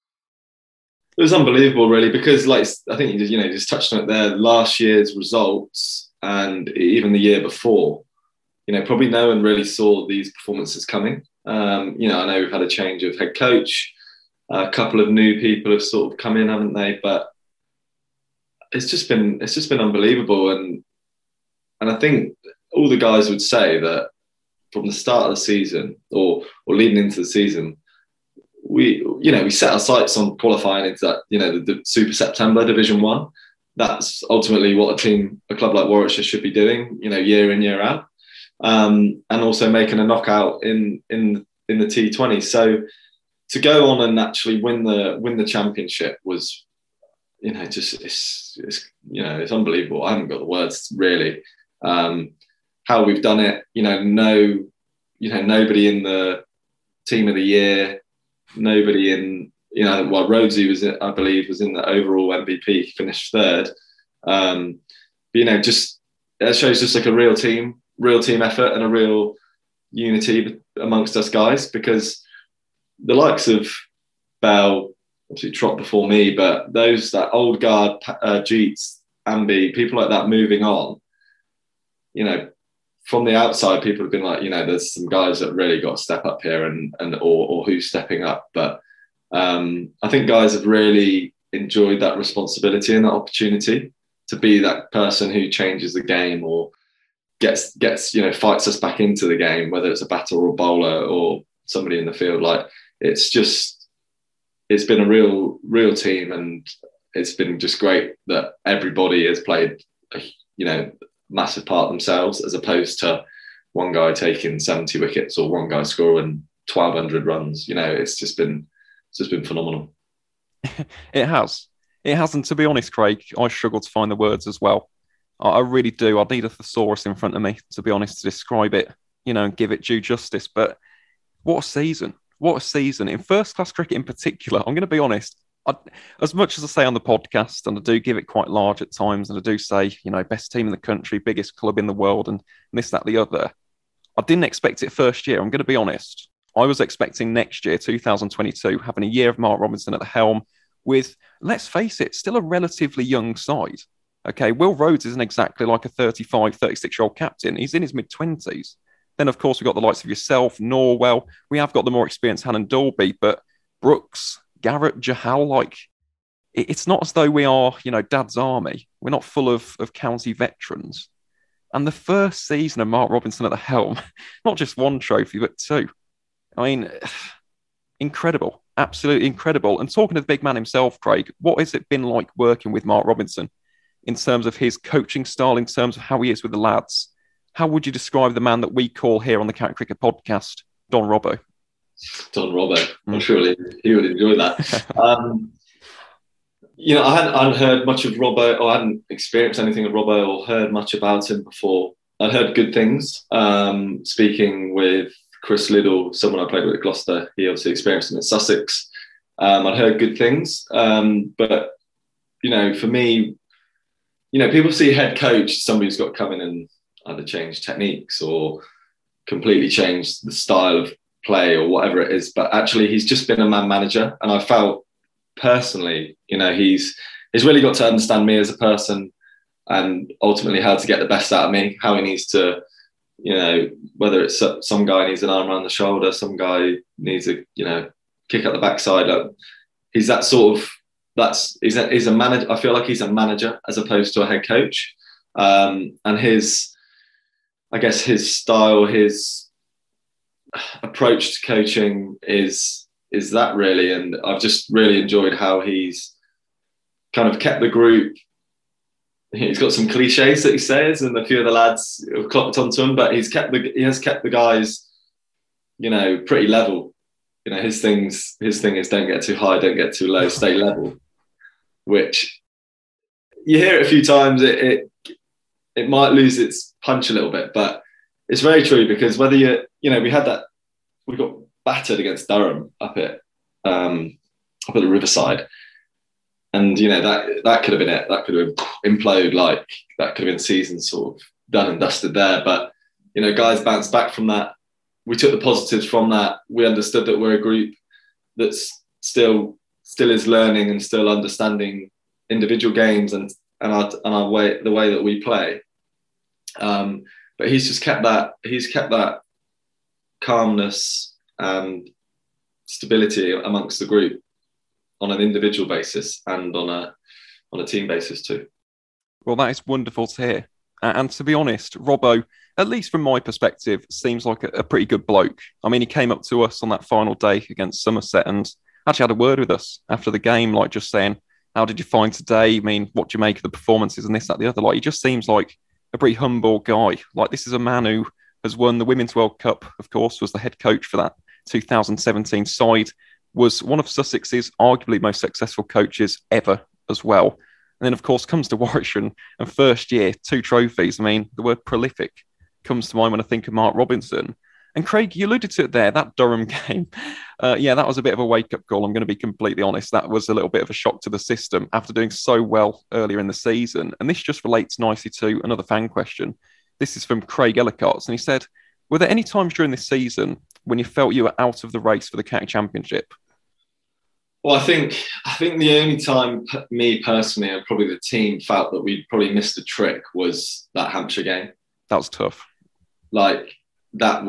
It was unbelievable, really, because like I think you just touched on it there. Last year's results and even the year before, probably no one really saw these performances coming. I know we've had a change of head coach, a couple of new people have sort of come in, haven't they? But it's just been unbelievable, and I think all the guys would say that from the start of the season or leading into the season, we set our sights on qualifying into that, the Super September Division 1. That's ultimately what a club like Warwickshire should be doing, year in, year out, and also making a knockout in the T20. So to go on and actually win the championship was, it's unbelievable. I haven't got the words really. How we've done it, nobody in the team of the year, nobody in, Rhodesy I believe was in the overall MVP, finished third. But, just, it shows just like a real team, real team effort and a real unity amongst us guys, because the likes of Bell, obviously Trott before me, but that old guard, Jeets, Ambi, people like that moving on, you know, from the outside, people have been like, you know, there's some guys that really got to step up here or who's stepping up. But I think guys have really enjoyed that responsibility and that opportunity to be that person who changes the game or gets fights us back into the game, whether it's a batter or a bowler or somebody in the field. Like, it's been a real team, and it's been just great that everybody has played a massive part themselves, as opposed to one guy taking 70 wickets or one guy scoring 1,200 runs. It's just been phenomenal. It has. And to be honest, Craig, I struggle to find the words as well. I really do. I need a thesaurus in front of me, to be honest, to describe it, and give it due justice. But what a season. What a season. In first-class cricket in particular, I'm going to be honest, as much as I say on the podcast, and I do give it quite large at times, and I do say, best team in the country, biggest club in the world, and this, that, the other, I didn't expect it first year. I'm going to be honest. I was expecting next year, 2022, having a year of Mark Robinson at the helm with, let's face it, still a relatively young side. Okay, Will Rhodes isn't exactly like a 35, 36-year-old captain. He's in his mid-20s. Then, of course, we've got the likes of yourself, Norwell. We have got the more experienced Hannon Dolby, but Brooks, Garrett, Jahal, it's not as though we are, Dad's army. We're not full of county veterans. And the first season of Mark Robinson at the helm, not just one trophy, but two. I mean, incredible, absolutely incredible. And talking to the big man himself, Craig, what has it been like working with Mark Robinson in terms of his coaching style, in terms of how he is with the lads? How would you describe the man that we call here on the County Cricket Podcast, Don Robbo? Don Robbo. I'm sure he would enjoy that. I hadn't heard much of Robbo, or I hadn't experienced anything of Robbo or heard much about him before. I'd heard good things. Speaking with Chris Liddell, someone I played with at Gloucester, he obviously experienced him in Sussex. I'd heard good things. But, for me, people see head coach, somebody who's got to come in and either change techniques or completely change the style of play or whatever it is. But actually, he's just been a man manager. And I felt personally, he's really got to understand me as a person and ultimately how to get the best out of me, how he needs to, whether it's some guy needs an arm around the shoulder, some guy needs a, kick at the backside. He's that sort of, he's a manager. I feel like he's a manager as opposed to a head coach. And his style, his approach to coaching is that really. And I've just really enjoyed how he's kind of kept the group. He's got some cliches that he says, and a few of the lads have clocked onto him, but he has kept the guys, pretty level. His thing is don't get too high, don't get too low, stay level. But you hear it a few times, it might lose its punch a little bit, but it's very true, because whether we got battered against Durham up at the Riverside, and that could have been it. That could have imploded, that could have been season sort of done and dusted there. But guys bounced back from that. We took the positives from that. We understood that we're a group that's still is learning and still understanding individual games and our way, the way that we play. But he's just kept that. He's kept that calmness and stability amongst the group on an individual basis and on a team basis too. Well, that is wonderful to hear. And to be honest, Robbo, at least from my perspective, seems like a pretty good bloke. I mean, he came up to us on that final day against Somerset and actually had a word with us after the game, just saying, how did you find today? I mean, what do you make of the performances and this, that, the other? He just seems like a pretty humble guy. This is a man who has won the Women's World Cup, of course, was the head coach for that 2017 side, was one of Sussex's arguably most successful coaches ever as well. And then, of course, comes to Warwickshire and first year, 2 trophies. I mean, the word prolific comes to mind when I think of Mark Robinson. And Craig, you alluded to it there, that Durham game. That was a bit of a wake-up call. I'm going to be completely honest. That was a little bit of a shock to the system after doing so well earlier in the season. And this just relates nicely to another fan question. This is from Craig Ellicott, and he said, were there any times during this season when you felt you were out of the race for the CAC Championship? Well, I think the only time me personally and probably the team felt that we'd probably missed a trick was that Hampshire game. That was tough. Like that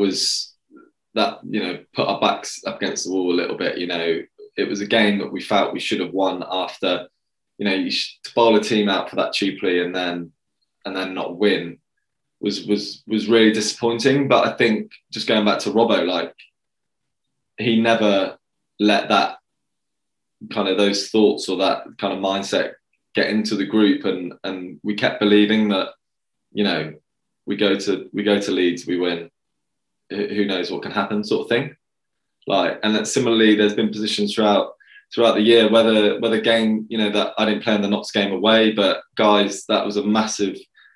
put our backs up against the wall a little bit. It was a game that we felt we should have won after, to bowl a team out for that cheaply and then not win was really disappointing. But I think just going back to Robbo, like he never let that kind of those thoughts or that kind of mindset get into the group, and we kept believing that, we go to Leeds, we win. Who knows what can happen, sort of thing. And then similarly, there's been positions throughout the year, whether game, that I didn't play in the Notts game away, but guys, that was a massive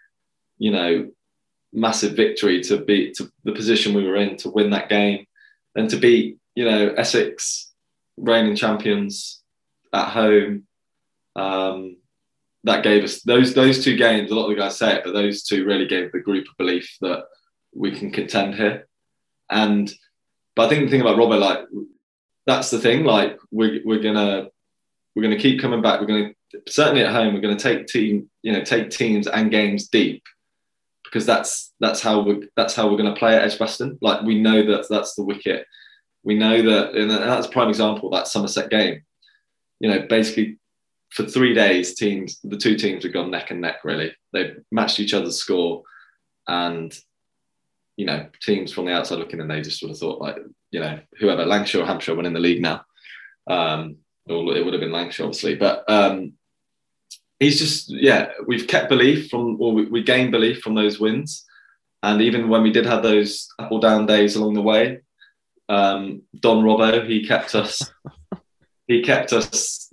victory to beat to the position we were in, to win that game, and to beat, Essex, reigning champions at home. That gave us those two games. A lot of the guys say it, but those two really gave the group a belief that we can contend here. But I think the thing about Robbo, that's the thing. We're gonna keep coming back. We're gonna, certainly at home, we're gonna take teams and games deep, because that's how we're gonna play at Edgbaston. We know that's the wicket. We know that, and that's a prime example, that Somerset game. Basically for 3 days, the two teams have gone neck and neck, really. They matched each other's score, and teams from the outside looking in, they just sort of thought whoever, Lancashire or Hampshire, winning the league now. Or it would have been Lancashire, obviously. But he's just, we've kept belief we gained belief from those wins. And even when we did have those up or down days along the way, Don Robbo, he kept us kept us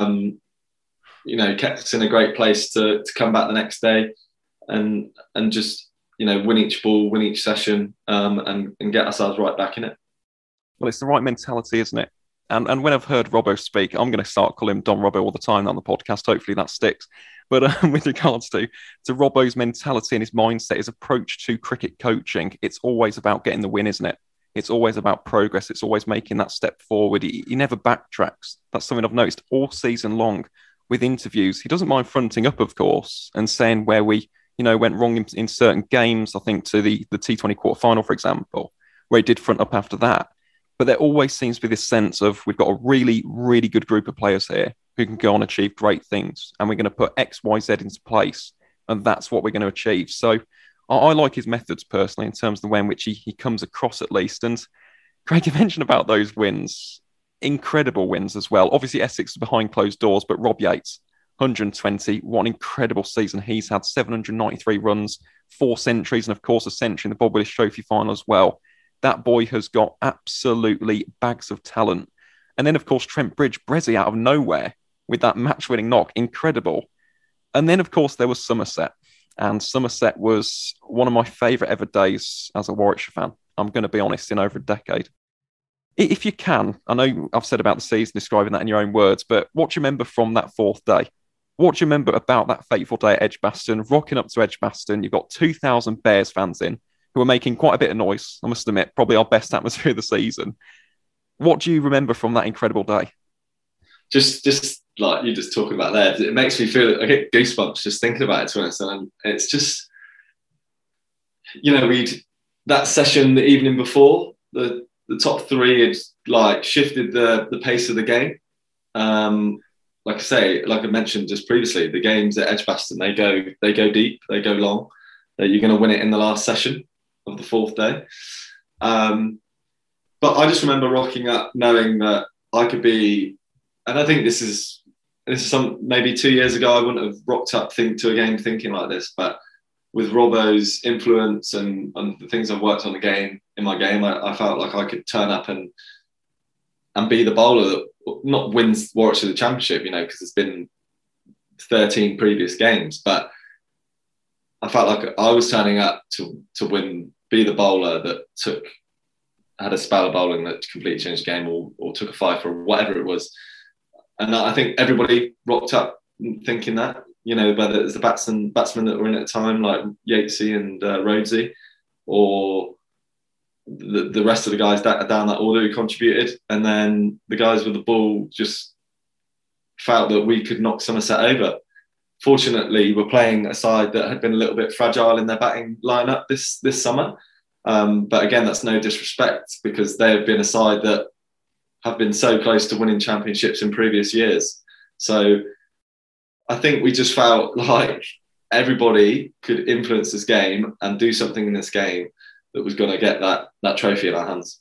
in a great place to come back the next day and just, win each ball, win each session, and get ourselves right back in it. Well, it's the right mentality, isn't it? And when I've heard Robbo speak, I'm going to start calling him Don Robbo all the time on the podcast. Hopefully that sticks. But with regards to Robbo's mentality and his mindset, his approach to cricket coaching, it's always about getting the win, isn't it? It's always about progress. It's always making that step forward. He never backtracks. That's something I've noticed all season long with interviews. He doesn't mind fronting up, of course, and saying where we, went wrong in certain games. I think to the T20 quarterfinal, for example, where he did front up after that. But there always seems to be this sense of, we've got a really, really good group of players here who can go on and achieve great things. And we're going to put X, Y, Z into place. And that's what we're going to achieve. So I like his methods personally, in terms of the way in which he comes across, at least. And Craig, you mentioned about those wins, incredible wins as well. Obviously, Essex is behind closed doors, but Rob Yates, 120. What an incredible season he's had. 793 runs, 4 centuries, and of course, a century in the Bob Willis Trophy final as well. That boy has got absolutely bags of talent. And then, of course, Trent Bridge, Brezzy out of nowhere with that match-winning knock. Incredible. And then, of course, there was Somerset. And Somerset was one of my favourite ever days as a Warwickshire fan. I'm going to be honest, in over a decade. If you can, I know I've said about the season, describing that in your own words, but what do you remember from that 4th day? What do you remember about that fateful day at Edgbaston, rocking up to Edgbaston? You've got 2,000 Bears fans in, who are making quite a bit of noise, I must admit, probably our best atmosphere of the season. What do you remember from that incredible day? Just like you just talking about there, it makes me feel, I get goosebumps just thinking about it, to be honest. And it's just, that session the evening before, the top 3 had shifted the pace of the game. Like I say, like I mentioned just previously, the games at Edgbaston, they go deep, they go long. You're going to win it in the last session of the 4th day. But I just remember rocking up knowing that I could be, and I think this is some, maybe 2 years ago, I wouldn't have rocked up to a game thinking like this, but with Robbo's influence and the things I've worked on in my game, I felt like I could turn up and be the bowler that not wins Warwickshire the championship, because it's been 13 previous games, but I felt like I was turning up to win, be the bowler that had a spell of bowling that completely changed the game, or took a 5 or whatever it was. And I think everybody rocked up thinking that, whether it's the batsmen that were in at the time, like Yatesy and Rhodesy, or the rest of the guys down that order who contributed. And then the guys with the ball just felt that we could knock Somerset over. Fortunately, we're playing a side that had been a little bit fragile in their batting lineup this summer. But again, that's no disrespect, because they have been a side that have been so close to winning championships in previous years. So I think we just felt like everybody could influence this game and do something in this game that was going to get that trophy in our hands.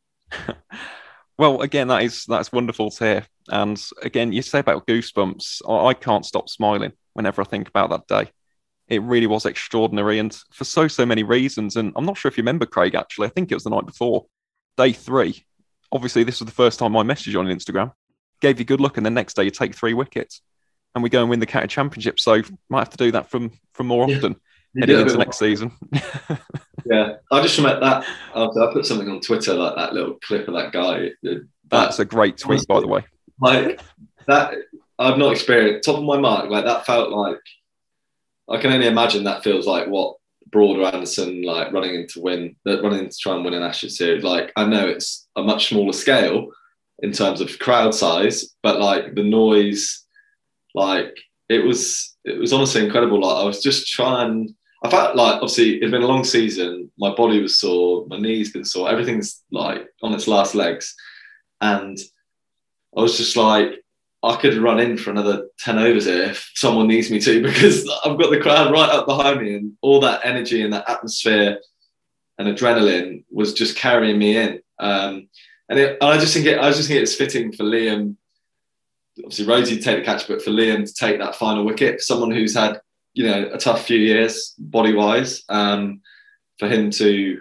Well, again, that's wonderful to hear. And again, you say about goosebumps. I can't stop smiling whenever I think about that day. It really was extraordinary, and for so many reasons. And I'm not sure if you remember, Craig, actually. I think it was the night before, day 3. Obviously, this was the first time I messaged you on Instagram. Gave you good luck, and the next day you take 3 wickets. And we go and win the county championship. So might have to do that from more often heading into next season. Yeah, I just remember that. I put something on Twitter, like that little clip of that guy. That's a great tweet, by the way. Like that, I've not experienced. Top of my mark, like that felt like. I can only imagine that feels like what Broad or Anderson like running in to try and win an Ashes series. Like, I know it's a much smaller scale in terms of crowd size, but like the noise, like it was honestly incredible. Like I was just trying. I felt like, obviously it'd been a long season. My body was sore, my knees been sore. Everything's like on its last legs, and I was just like, I could run in for another 10 overs here if someone needs me to, because I've got the crowd right up behind me, and all that energy and that atmosphere and adrenaline was just carrying me in. I just think it's fitting for Liam. Obviously, Rosie to take the catch, but for Liam to take that final wicket, someone who's had a tough few years body wise, for him to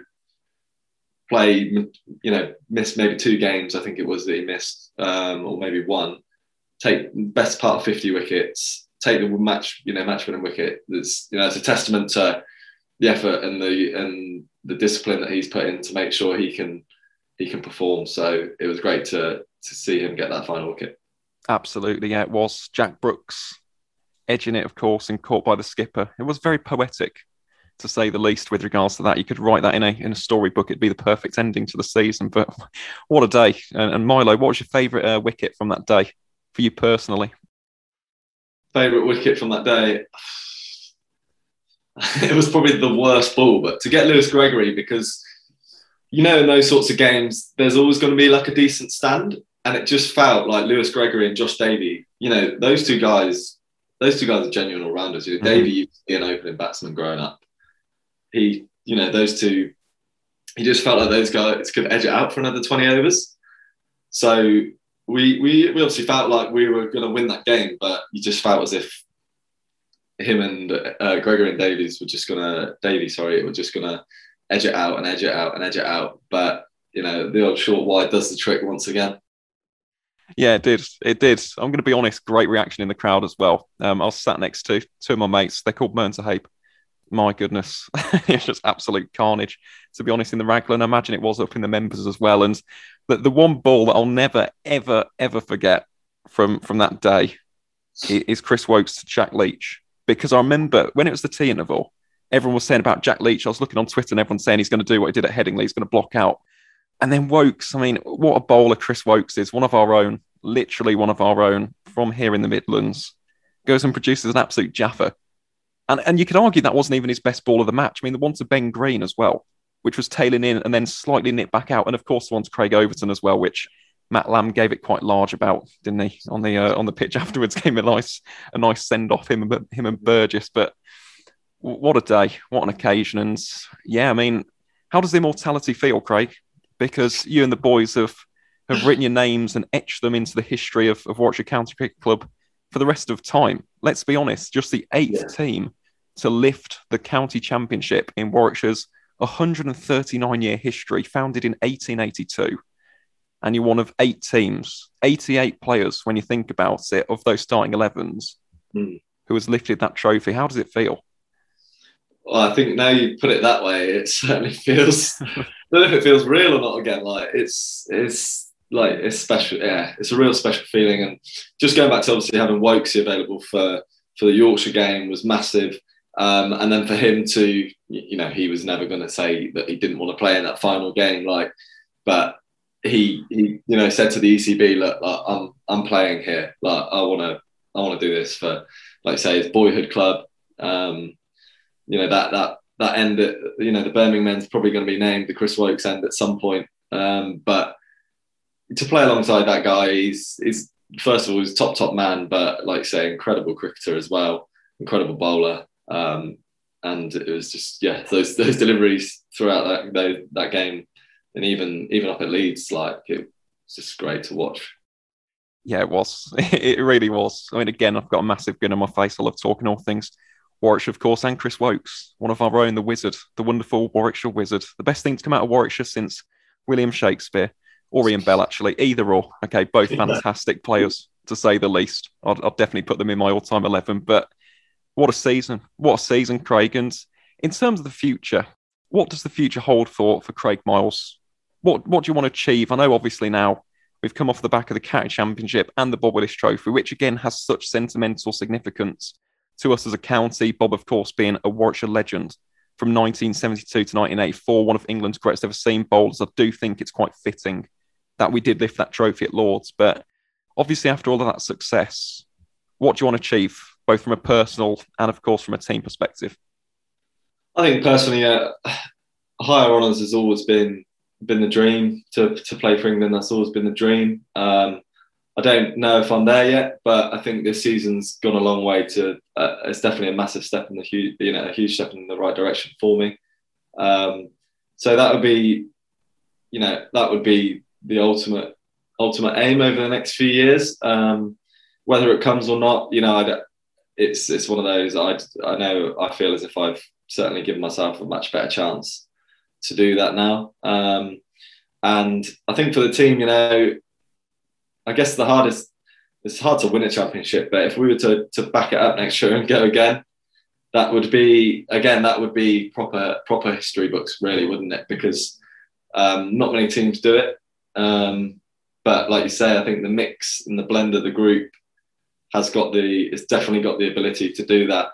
play, miss maybe 2 games. I think it was that he missed, or maybe 1. Take best part of 50 wickets, take the match winning wicket. It's a testament to the effort and the discipline that he's put in to make sure he can perform. So it was great to see him get that final wicket. Absolutely, yeah, it was. Jack Brooks edging it, of course, and caught by the skipper. It was very poetic, to say the least, with regards to that. You could write that in a storybook. It'd be the perfect ending to the season. But what a day. And Milo, what was your favourite wicket from that day for you personally? Favourite wicket from that day? It was probably the worst ball, but to get Lewis Gregory, because in those sorts of games, there's always going to be like a decent stand. And it just felt like Lewis Gregory and Josh Davey, those two guys are genuine all-rounders. Davey used to be an opening batsman growing up. Those two, he just felt like those guys could edge it out for another 20 overs. So we obviously felt like we were going to win that game, but you just felt as if him and Gregory and Davey were just going to edge it out and edge it out and edge it out. But, the old short wide does the trick once again. Yeah, it did. It did. I'm going to be honest, great reaction in the crowd as well. I was sat next to 2 of my mates. They're called Mern to Hape. My goodness, it's just absolute carnage, to be honest, in the Raglan. I imagine it was up in the members as well. And the one ball that I'll never, ever, ever forget from that day is Chris Woakes to Jack Leach. Because I remember when it was the tea interval, everyone was saying about Jack Leach. I was looking on Twitter and everyone saying he's going to do what he did at Headingley. He's going to block out. And then Woakes, I mean, what a bowler Chris Woakes is. One of our own, literally one of our own from here in the Midlands. Goes and produces an absolute jaffer. And you could argue that wasn't even his best ball of the match. I mean, the one to Ben Green as well, which was tailing in and then slightly nipped back out. And of course, the one to Craig Overton as well, which Matt Lamb gave it quite large about, didn't he? On the pitch afterwards, gave him a nice send off, him and Burgess. But what a day, what an occasion. And yeah, I mean, how does the immortality feel, Craig? Because you and the boys have written your names and etched them into the history of Warwickshire County Cricket Club for the rest of time. Let's be honest, just the 8th team to lift the county championship in Warwickshire's 139-year history, founded in 1882. And you're one of 8 teams, 88 players, when you think about it, of those starting 11s, who has lifted that trophy. How does it feel? Well, I think now you put it that way, it certainly feels... I don't know if it feels real or not again. Like it's like it's special. Yeah, it's a real special feeling. And just going back to obviously having Wokesy available for the Yorkshire game was massive. And then for him to, he was never going to say that he didn't want to play in that final game. But he said to the ECB, look, I'm playing here. Like I want to do this for, like say, his boyhood club. That end at, the Birmingham end's probably going to be named the Chris Wokes end at some point. But to play alongside that guy, he's first of all, he's top man, but like say, incredible cricketer as well, incredible bowler. And it was just those deliveries throughout that game, and even up at Leeds, like it was just great to watch. Yeah, it was. It really was. I mean, again, I've got a massive grin on my face. I love talking all things Warwickshire, of course, and Chris Wokes, one of our own, the Wizard, the wonderful Warwickshire Wizard. The best thing to come out of Warwickshire since William Shakespeare, or Ian Bell, actually. Either or. Okay, both fantastic players, to say the least. I'll definitely put them in my all-time 11. But what a season. What a season, Craig. And in terms of the future, what does the future hold for Craig Miles? What do you want to achieve? I know, obviously, now we've come off the back of the County Championship and the Bob Willis Trophy, which, again, has such sentimental significance to us as a county. Bob, of course, being a Warwickshire legend from 1972 to 1984, one of England's greatest ever seen bowlers. I do think it's quite fitting that we did lift that trophy at Lords. But obviously, after all of that success, what do you want to achieve, both from a personal and, of course, from a team perspective? I think personally, higher honours has always been the dream to play for England. That's always been the dream. I don't know if I'm there yet, but I think this season's gone a long way to. It's definitely a massive step a huge step in the right direction for me. So that would be, the ultimate aim over the next few years. Whether it comes or not, it's one of those. I feel as if I've certainly given myself a much better chance to do that now. And I think for the team, I guess it's hard to win a championship, but if we were to back it up next year and go again, that would be proper history books, really, wouldn't it? Because not many teams do it. But like you say, I think the mix and the blend of the group it's definitely got the ability to do that.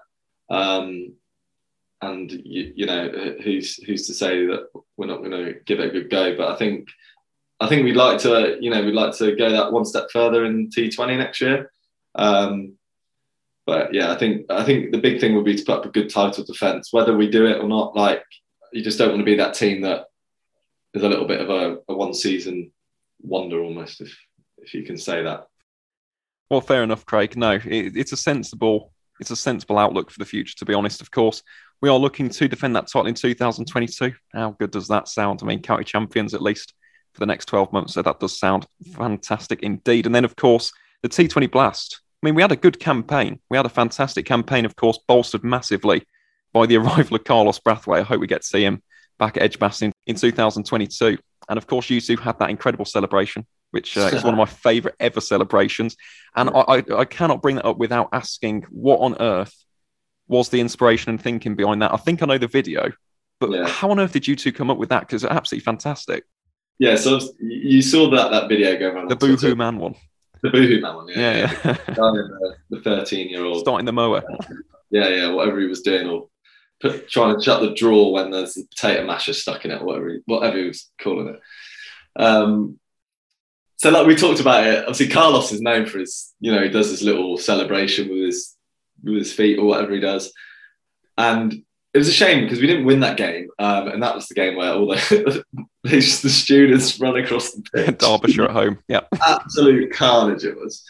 And who's to say that we're not going to give it a good go? But I think we'd like to go that one step further in T20 next year. But yeah, I think the big thing would be to put up a good title defence, whether we do it or not. Like, you just don't want to be that team that is a little bit of a one season wonder almost, if you can say that. Well, fair enough, Craig. No, it's a sensible outlook for the future, to be honest. Of course, we are looking to defend that title in 2022. How good does that sound? I mean, county champions at least for the next 12 months. So that does sound fantastic indeed. And then, of course, the T20 Blast. I mean, we had a good campaign. We had a fantastic campaign, of course, bolstered massively by the arrival of Carlos Brathwaite. I hope we get to see him back at Edgbaston in 2022. And, of course, you two had that incredible celebration, which is one of my favourite ever celebrations. And I cannot bring that up without asking, what on earth was the inspiration and thinking behind that? I think I know the video, but how on earth did you two come up with that? Because it's absolutely fantastic. Yeah, so you saw that video go around. The Boohoo Man one. The Boohoo Man one, yeah. The 13-year-old. Starting the mower. Yeah, whatever he was doing, or trying to shut the drawer when there's a potato masher stuck in it, whatever he was calling it. So like we talked about it, obviously Carlos is known for his, he does this little celebration with his feet or whatever he does. And it was a shame because we didn't win that game. And that was the game where all the students run across the pitch. Derbyshire at home, yeah. Absolute carnage it was.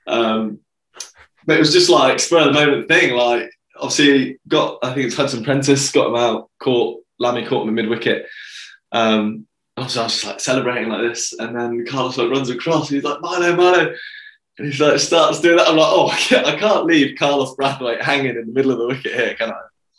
But it was just like spur of the moment thing. Like, obviously I think it's Hudson Prentice, got him out, Lammy caught him in mid-wicket. Also, I was just like celebrating like this, and then Carlos runs across. And he's like, Milo, and he's like starts doing that. I'm like, oh, I can't leave Carlos Brathwaite hanging in the middle of the wicket here, can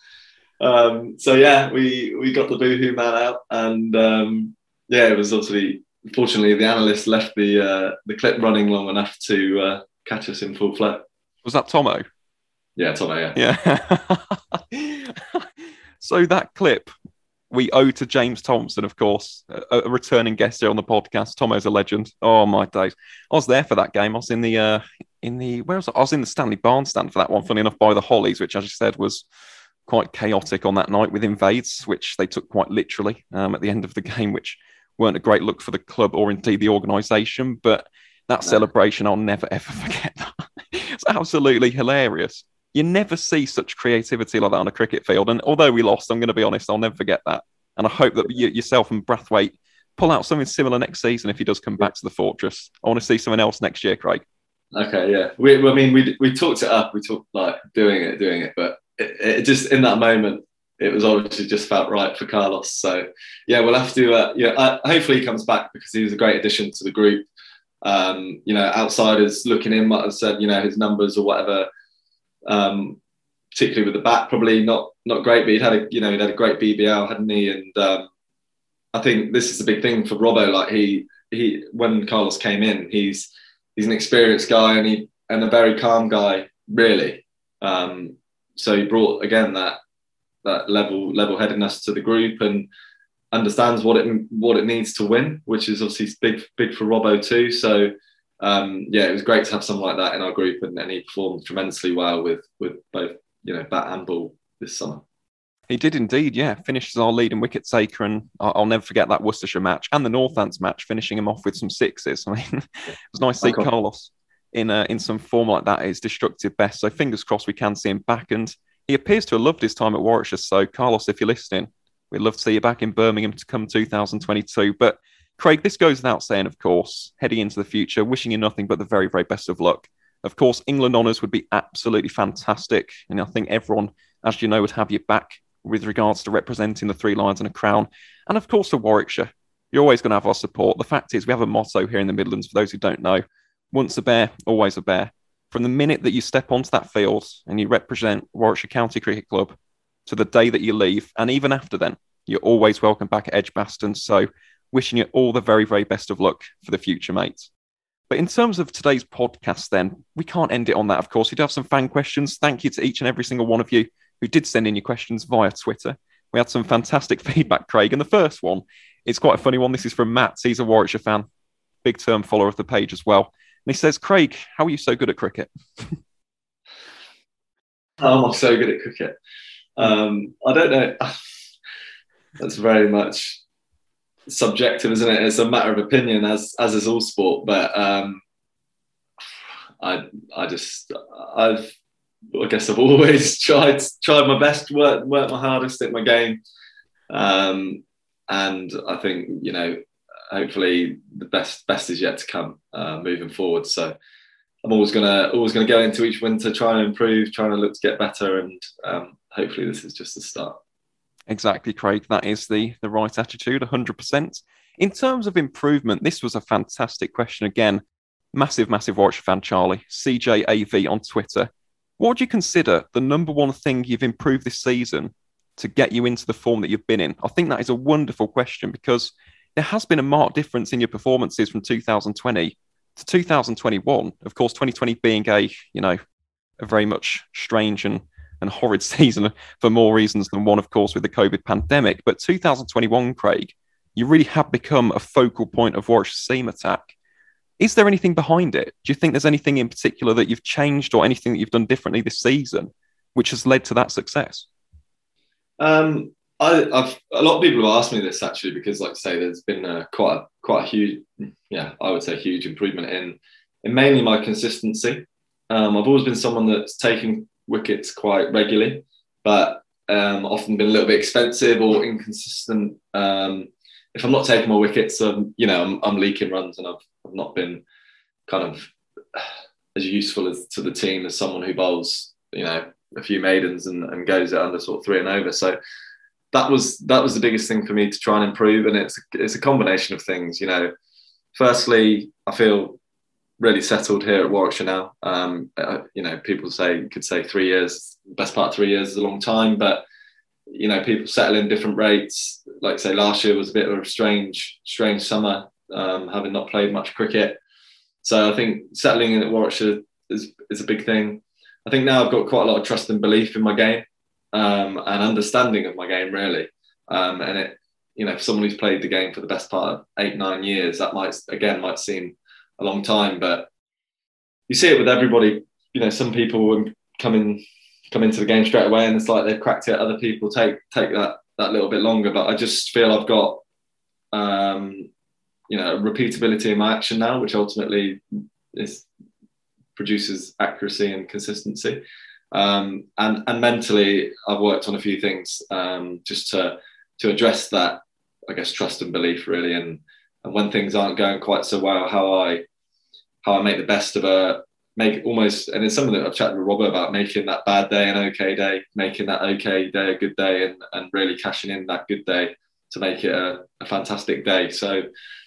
I? So yeah, we got the Boohoo Man out, and it was obviously, fortunately, the analyst left the clip running long enough to catch us in full flow. Was that Tomo? Yeah, Tomo. Yeah. So that clip, we owe to James Thompson, of course, a returning guest here on the podcast. Tomo's a legend. Oh my days! I was there for that game. I was in the where was I? I was in the Stanley Barnes stand for that one. Funny enough, by the Hollies, which, as you said, was quite chaotic on that night with invades, which they took quite literally at the end of the game, which weren't a great look for the club or indeed the organisation. But that celebration, I'll never ever forget that. It's absolutely hilarious. You never see such creativity like that on a cricket field. And although we lost, I'm going to be honest, I'll never forget that. And I hope that yourself and Brathwaite pull out something similar next season if he does come back to the Fortress. I want to see something else next year, Craig. Okay, yeah. We talked it up. We talked like doing it, but it just in that moment, it was obviously just felt right for Carlos. So yeah, we'll have to. Hopefully he comes back because he was a great addition to the group. Outsiders looking in might have said, his numbers or whatever. Particularly with the bat, probably not great, but he'd had a great BBL, hadn't he? And I think this is the big thing for Robbo. Like he when Carlos came in, he's an experienced guy and a very calm guy, really. So he brought again that level-headedness to the group and understands what it needs to win, which is obviously big for Robbo too. So. It was great to have someone like that in our group, and he performed tremendously well with both bat and ball this summer. He did indeed, yeah. Finished as our leading wicket taker, and I'll never forget that Worcestershire match and the Northants match, finishing him off with some sixes. I mean, it was nice to see Carlos in some form like that at his destructive best. So fingers crossed we can see him back, and he appears to have loved his time at Warwickshire. So Carlos, if you're listening, we'd love to see you back in Birmingham to come 2022. But Craig, this goes without saying, of course, heading into the future, wishing you nothing but the very, very best of luck. Of course, England honours would be absolutely fantastic. And I think everyone, as you know, would have you back with regards to representing the Three Lions and a crown. And of course, for Warwickshire, you're always going to have our support. The fact is, we have a motto here in the Midlands, for those who don't know, once a bear, always a bear. From the minute that you step onto that field and you represent Warwickshire County Cricket Club to the day that you leave, and even after then, you're always welcome back at Edgbaston. So wishing you all the very, very best of luck for the future, mates. But in terms of today's podcast, then, we can't end it on that, of course. We do have some fan questions. Thank you to each and every single one of you who did send in your questions via Twitter. We had some fantastic feedback, Craig. And the first one, it's quite a funny one. This is from Matt. He's a Warwickshire fan, big term follower of the page as well. And he says, Craig, how are you so good at cricket? How am I so good at cricket? I don't know. That's very much subjective, isn't it? It's a matter of opinion, as is all sport. But I guess I've always tried my best, worked my hardest at my game, and I think hopefully the best is yet to come moving forward. So I'm always gonna go into each winter trying to improve, trying to look to get better, and hopefully this is just the start. Exactly, Craig. That is the right attitude, 100%. In terms of improvement, this was a fantastic question again. Massive Warwickshire fan, Charlie. CJAV on Twitter. What would you consider the number one thing you've improved this season to get you into the form that you've been in? I think that is a wonderful question because there has been a marked difference in your performances from 2020 to 2021. Of course, 2020 being a very much strange and horrid season for more reasons than one, of course, with the COVID pandemic. But 2021, Craig, you really have become a focal point of Warwickshire seam attack. Is there anything behind it? Do you think there's anything in particular that you've changed or anything that you've done differently this season which has led to that success? A lot of people have asked me this actually because, like I say, there's been quite a huge, I would say huge improvement in mainly my consistency. I've always been someone that's taken wickets quite regularly, but often been a little bit expensive or inconsistent. If I'm not taking my wickets, I'm leaking runs, and I've not been kind of as useful as to the team as someone who bowls, a few maidens and goes it under sort of 3 and over. So that was the biggest thing for me to try and improve, and it's a combination of things. Firstly, I feel really settled here at Warwickshire now. People could say 3 years, best part of 3 years is a long time, but people settle in different rates. Like say last year was a bit of a strange summer, having not played much cricket. So I think settling in at Warwickshire is a big thing. I think now I've got quite a lot of trust and belief in my game, and understanding of my game really. And it, for someone who's played the game for the best part of 8-9 years, that might seem a long time, but you see it with everybody. Some people come into the game straight away and it's like they've cracked it. Other people take that little bit longer, but I just feel I've got repeatability in my action now, which ultimately produces accuracy and consistency. And mentally, I've worked on a few things just to address that, I guess, trust and belief really, and when things aren't going quite so well, how I make the best of make almost, and it's something that I've chatted with Robert about, making that bad day an okay day, making that okay day a good day, and really cashing in that good day to make it a fantastic day. So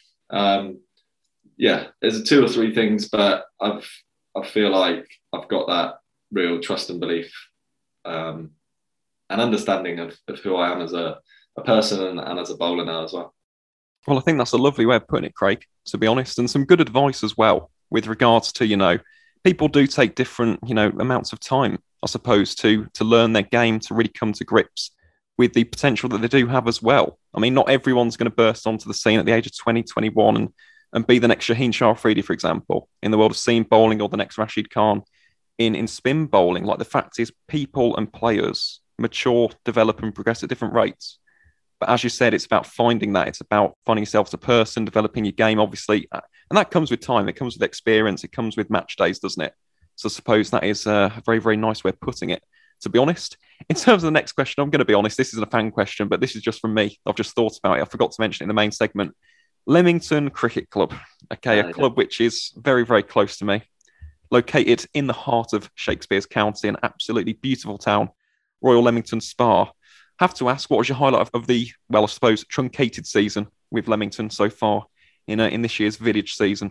there's 2 or 3 things, but I feel like I've got that real trust and belief and understanding of who I am as a person and as a bowler now as well. Well, I think that's a lovely way of putting it, Craig, to be honest, and some good advice as well with regards to, people do take different, amounts of time, I suppose, to learn their game, to really come to grips with the potential that they do have as well. I mean, not everyone's going to burst onto the scene at the age of 20, 21 and be the next Shaheen Shah Afridi, for example, in the world of seam bowling, or the next Rashid Khan in spin bowling. Like, the fact is, people and players mature, develop and progress at different rates. But as you said, it's about finding that. It's about finding yourself as a person, developing your game, obviously. And that comes with time. It comes with experience. It comes with match days, doesn't it? So I suppose that is a very, very nice way of putting it, to be honest. In terms of the next question, I'm going to be honest, this isn't a fan question, but this is just from me. I've just thought about it. I forgot to mention it in the main segment. Leamington Cricket Club. Okay, a club which is very, very close to me. Located in the heart of Shakespeare's County, an absolutely beautiful town, Royal Leamington Spa. Have to ask, what was your highlight of the, well, I suppose, truncated season with Leamington so far in this year's village season?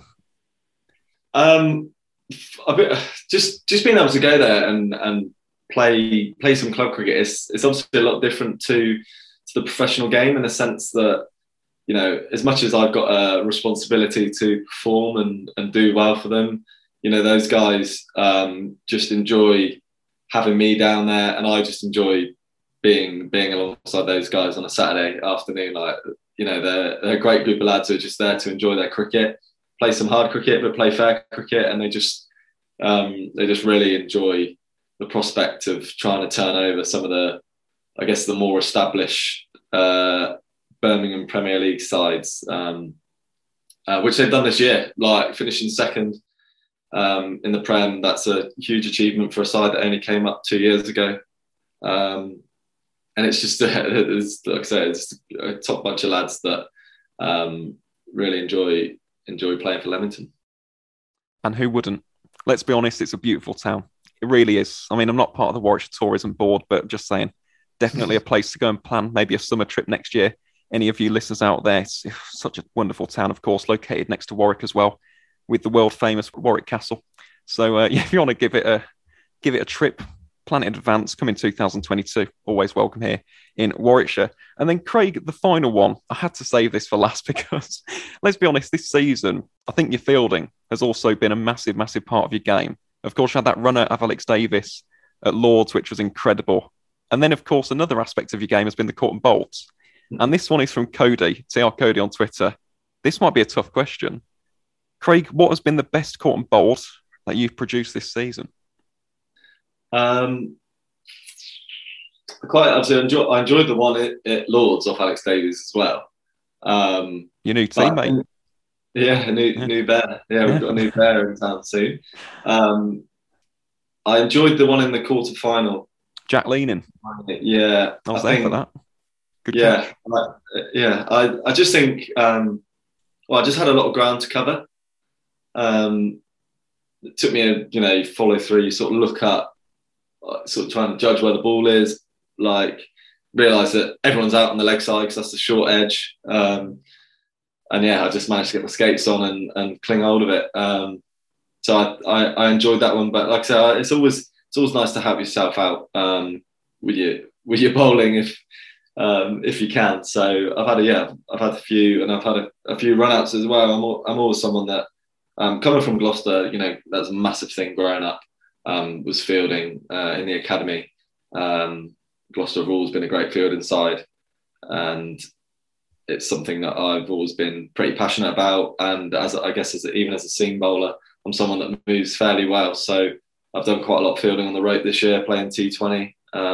Just being able to go there and play some club cricket. It's obviously a lot different to the professional game, in the sense that, as much as I've got a responsibility to perform and do well for them, those guys just enjoy having me down there, and I just enjoy being alongside those guys on a Saturday afternoon. Like, they're a great group of lads who are just there to enjoy their cricket, play some hard cricket, but play fair cricket, and they just really enjoy the prospect of trying to turn over some of the, I guess, the more established Birmingham Premier League sides, which they've done this year, like finishing second in the Prem. That's a huge achievement for a side that only came up 2 years ago. And it's just, like I say, it's a top bunch of lads that really enjoy playing for Leamington. And who wouldn't? Let's be honest, it's a beautiful town. It really is. I mean, I'm not part of the Warwickshire Tourism Board, but just saying, definitely a place to go and plan maybe a summer trip next year. Any of you listeners out there, it's such a wonderful town, of course, located next to Warwick as well, with the world famous Warwick Castle. So if you want to give it a trip, plan it in advance, come in 2022. Always welcome here in Warwickshire. And then, Craig, the final one. I had to save this for last because, let's be honest, this season, I think your fielding has also been a massive, massive part of your game. Of course, you had that runner of Alex Davis at Lords, which was incredible. And then, of course, another aspect of your game has been the caught and bolts. And this one is from Cody, TR Cody on Twitter. This might be a tough question. Craig, what has been the best caught and bolt that you've produced this season? I enjoyed the one at Lords off Alex Davies as well. Your new teammate. New bear. Yeah, we've got a new bear in town soon. I enjoyed the one in the quarter-final. Jack Leaning. Yeah. I was there for that. Good yeah. catch. I just think, I just had a lot of ground to cover. It took me a follow through, you sort of look up, sort of trying to judge where the ball is, like realise that everyone's out on the leg side because that's the short edge. I just managed to get my skates on and cling hold of it. So I enjoyed that one. But like I said, it's always nice to help yourself out with your bowling if you can. So I've had a few, and I've had a few run outs as well. I'm always someone that coming from Gloucester, that's a massive thing growing up. Was fielding in the academy. Gloucester have always been a great fielding side. and it's something that I've always been pretty passionate about. And even as a seam bowler, I'm someone that moves fairly well. So I've done quite a lot of fielding on the rope this year, playing T20.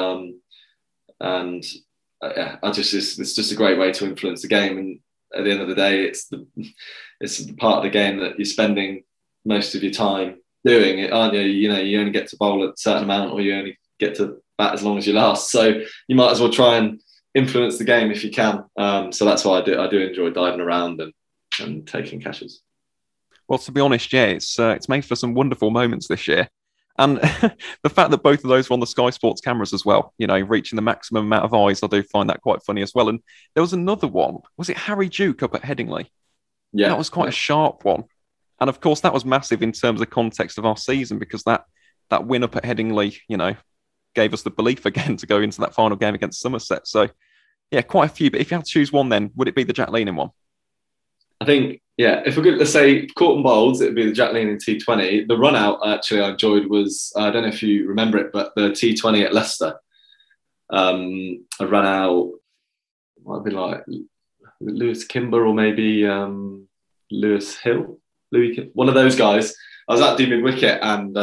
It's just a great way to influence the game. And at the end of the day, it's the part of the game that you're spending most of your time doing it, aren't you? You know, you only get to bowl a certain amount, or you only get to bat as long as you last. So you might as well try and influence the game if you can. So that's why I do enjoy diving around and taking catches. Well, to be honest, yeah, it's made for some wonderful moments this year. And the fact that both of those were on the Sky Sports cameras as well, you know, reaching the maximum amount of eyes, I do find that quite funny as well. And there was another one. Was it Harry Duke up at Headingley? Yeah. That was quite a sharp one. And of course, that was massive in terms of the context of our season, because that win up at Headingley, you know, gave us the belief again to go into that final game against Somerset. So, yeah, quite a few. But if you had to choose one, then would it be the Jack Leanin one? I think, yeah, if we're good, let's say caught and bowls, it would be the Jack Leanin T20. The run out actually I enjoyed was, I don't know if you remember it, but the T20 at Leicester. I ran out, might have been like Lewis Kimber or maybe Lewis Hill, one of those guys. I was at deep mid wicket and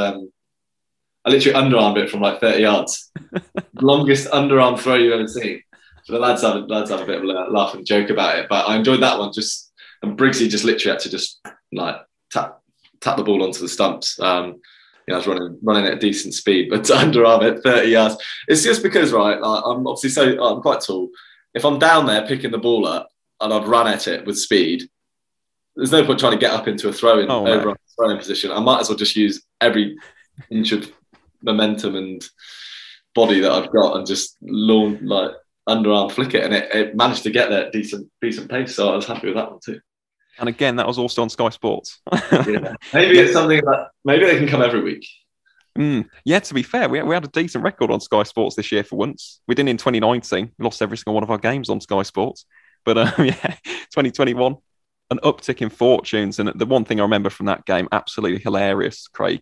I literally underarmed it from like 30 yards. Longest underarm throw you've ever seen. So the lads have a bit of a laugh and joke about it, but I enjoyed that one. And Briggsy just literally had to just like tap the ball onto the stumps. I was running at a decent speed, but to underarm it 30 yards. It's just because, right, I'm quite tall. If I'm down there picking the ball up and I've run at it with speed, there's no point trying to get up into a throwing position. I might as well just use every inch of momentum and body that I've got and just launch, like underarm flick it, and it managed to get there at decent pace. So I was happy with that one too. And again, that was also on Sky Sports. Yeah. Maybe it's something that maybe they can come every week. Yeah, to be fair, we had a decent record on Sky Sports this year for once. We didn't in 2019. We lost every single one of our games on Sky Sports. But 2021, an uptick in fortunes. And the one thing I remember from that game, absolutely hilarious, Craig,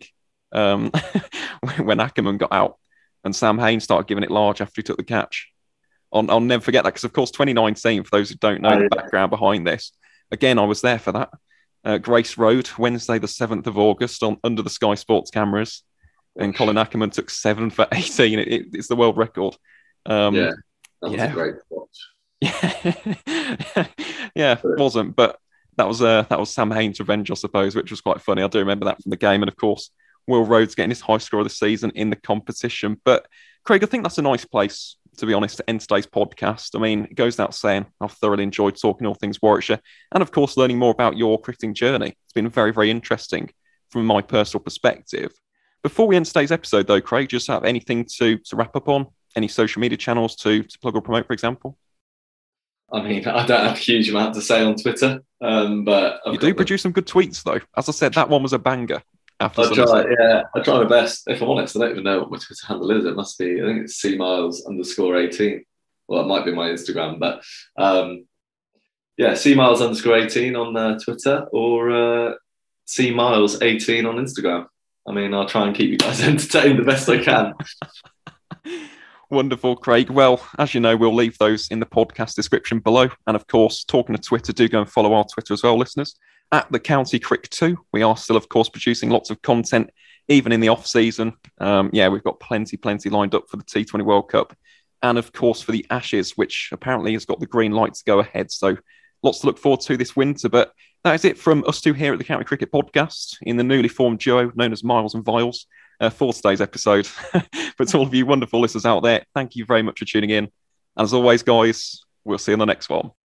when Ackerman got out and Sam Hain started giving it large after he took the catch. I'll never forget that, because, of course, 2019, for those who don't know the background behind this, again, I was there for that. Grace Road, Wednesday, the 7th of August, under the Sky Sports cameras. And Colin Ackerman took 7 for 18. It's the world record. That was a great watch. Yeah, it wasn't. But that was Sam Hain's revenge, I suppose, which was quite funny. I do remember that from the game. And, of course, Will Rhodes getting his high score of the season in the competition. But, Craig, I think that's a nice place, to be honest, to end today's podcast. I mean, it goes without saying, I've thoroughly enjoyed talking all things Warwickshire and, of course, learning more about your cricketing journey. It's been very, very interesting from my personal perspective. Before we end today's episode, though, Craig, just have anything to wrap up on? Any social media channels to plug or promote, for example? I mean, I don't have a huge amount to say on Twitter, but you do produce some good tweets, though. As I said, that one was a banger. I try my best. If I'm honest, I don't even know what my Twitter handle is. It must be, I think it's cmiles_18. Well, it might be my Instagram, but cmiles_18 on Twitter, or cmiles18 on Instagram. I mean, I'll try and keep you guys entertained the best I can. Wonderful, Craig. Well, as you know, we'll leave those in the podcast description below. And of course, talking to Twitter, do go and follow our Twitter as well, listeners. At the County Crick 2, we are still, of course, producing lots of content, even in the off-season. We've got plenty lined up for the T20 World Cup. And, of course, for the Ashes, which apparently has got the green light to go ahead. So lots to look forward to this winter. But that is it from us two here at the County Cricket Podcast in the newly formed duo known as Miles and Viles for today's episode. But to all of you wonderful listeners out there, thank you very much for tuning in. And as always, guys, we'll see you on the next one.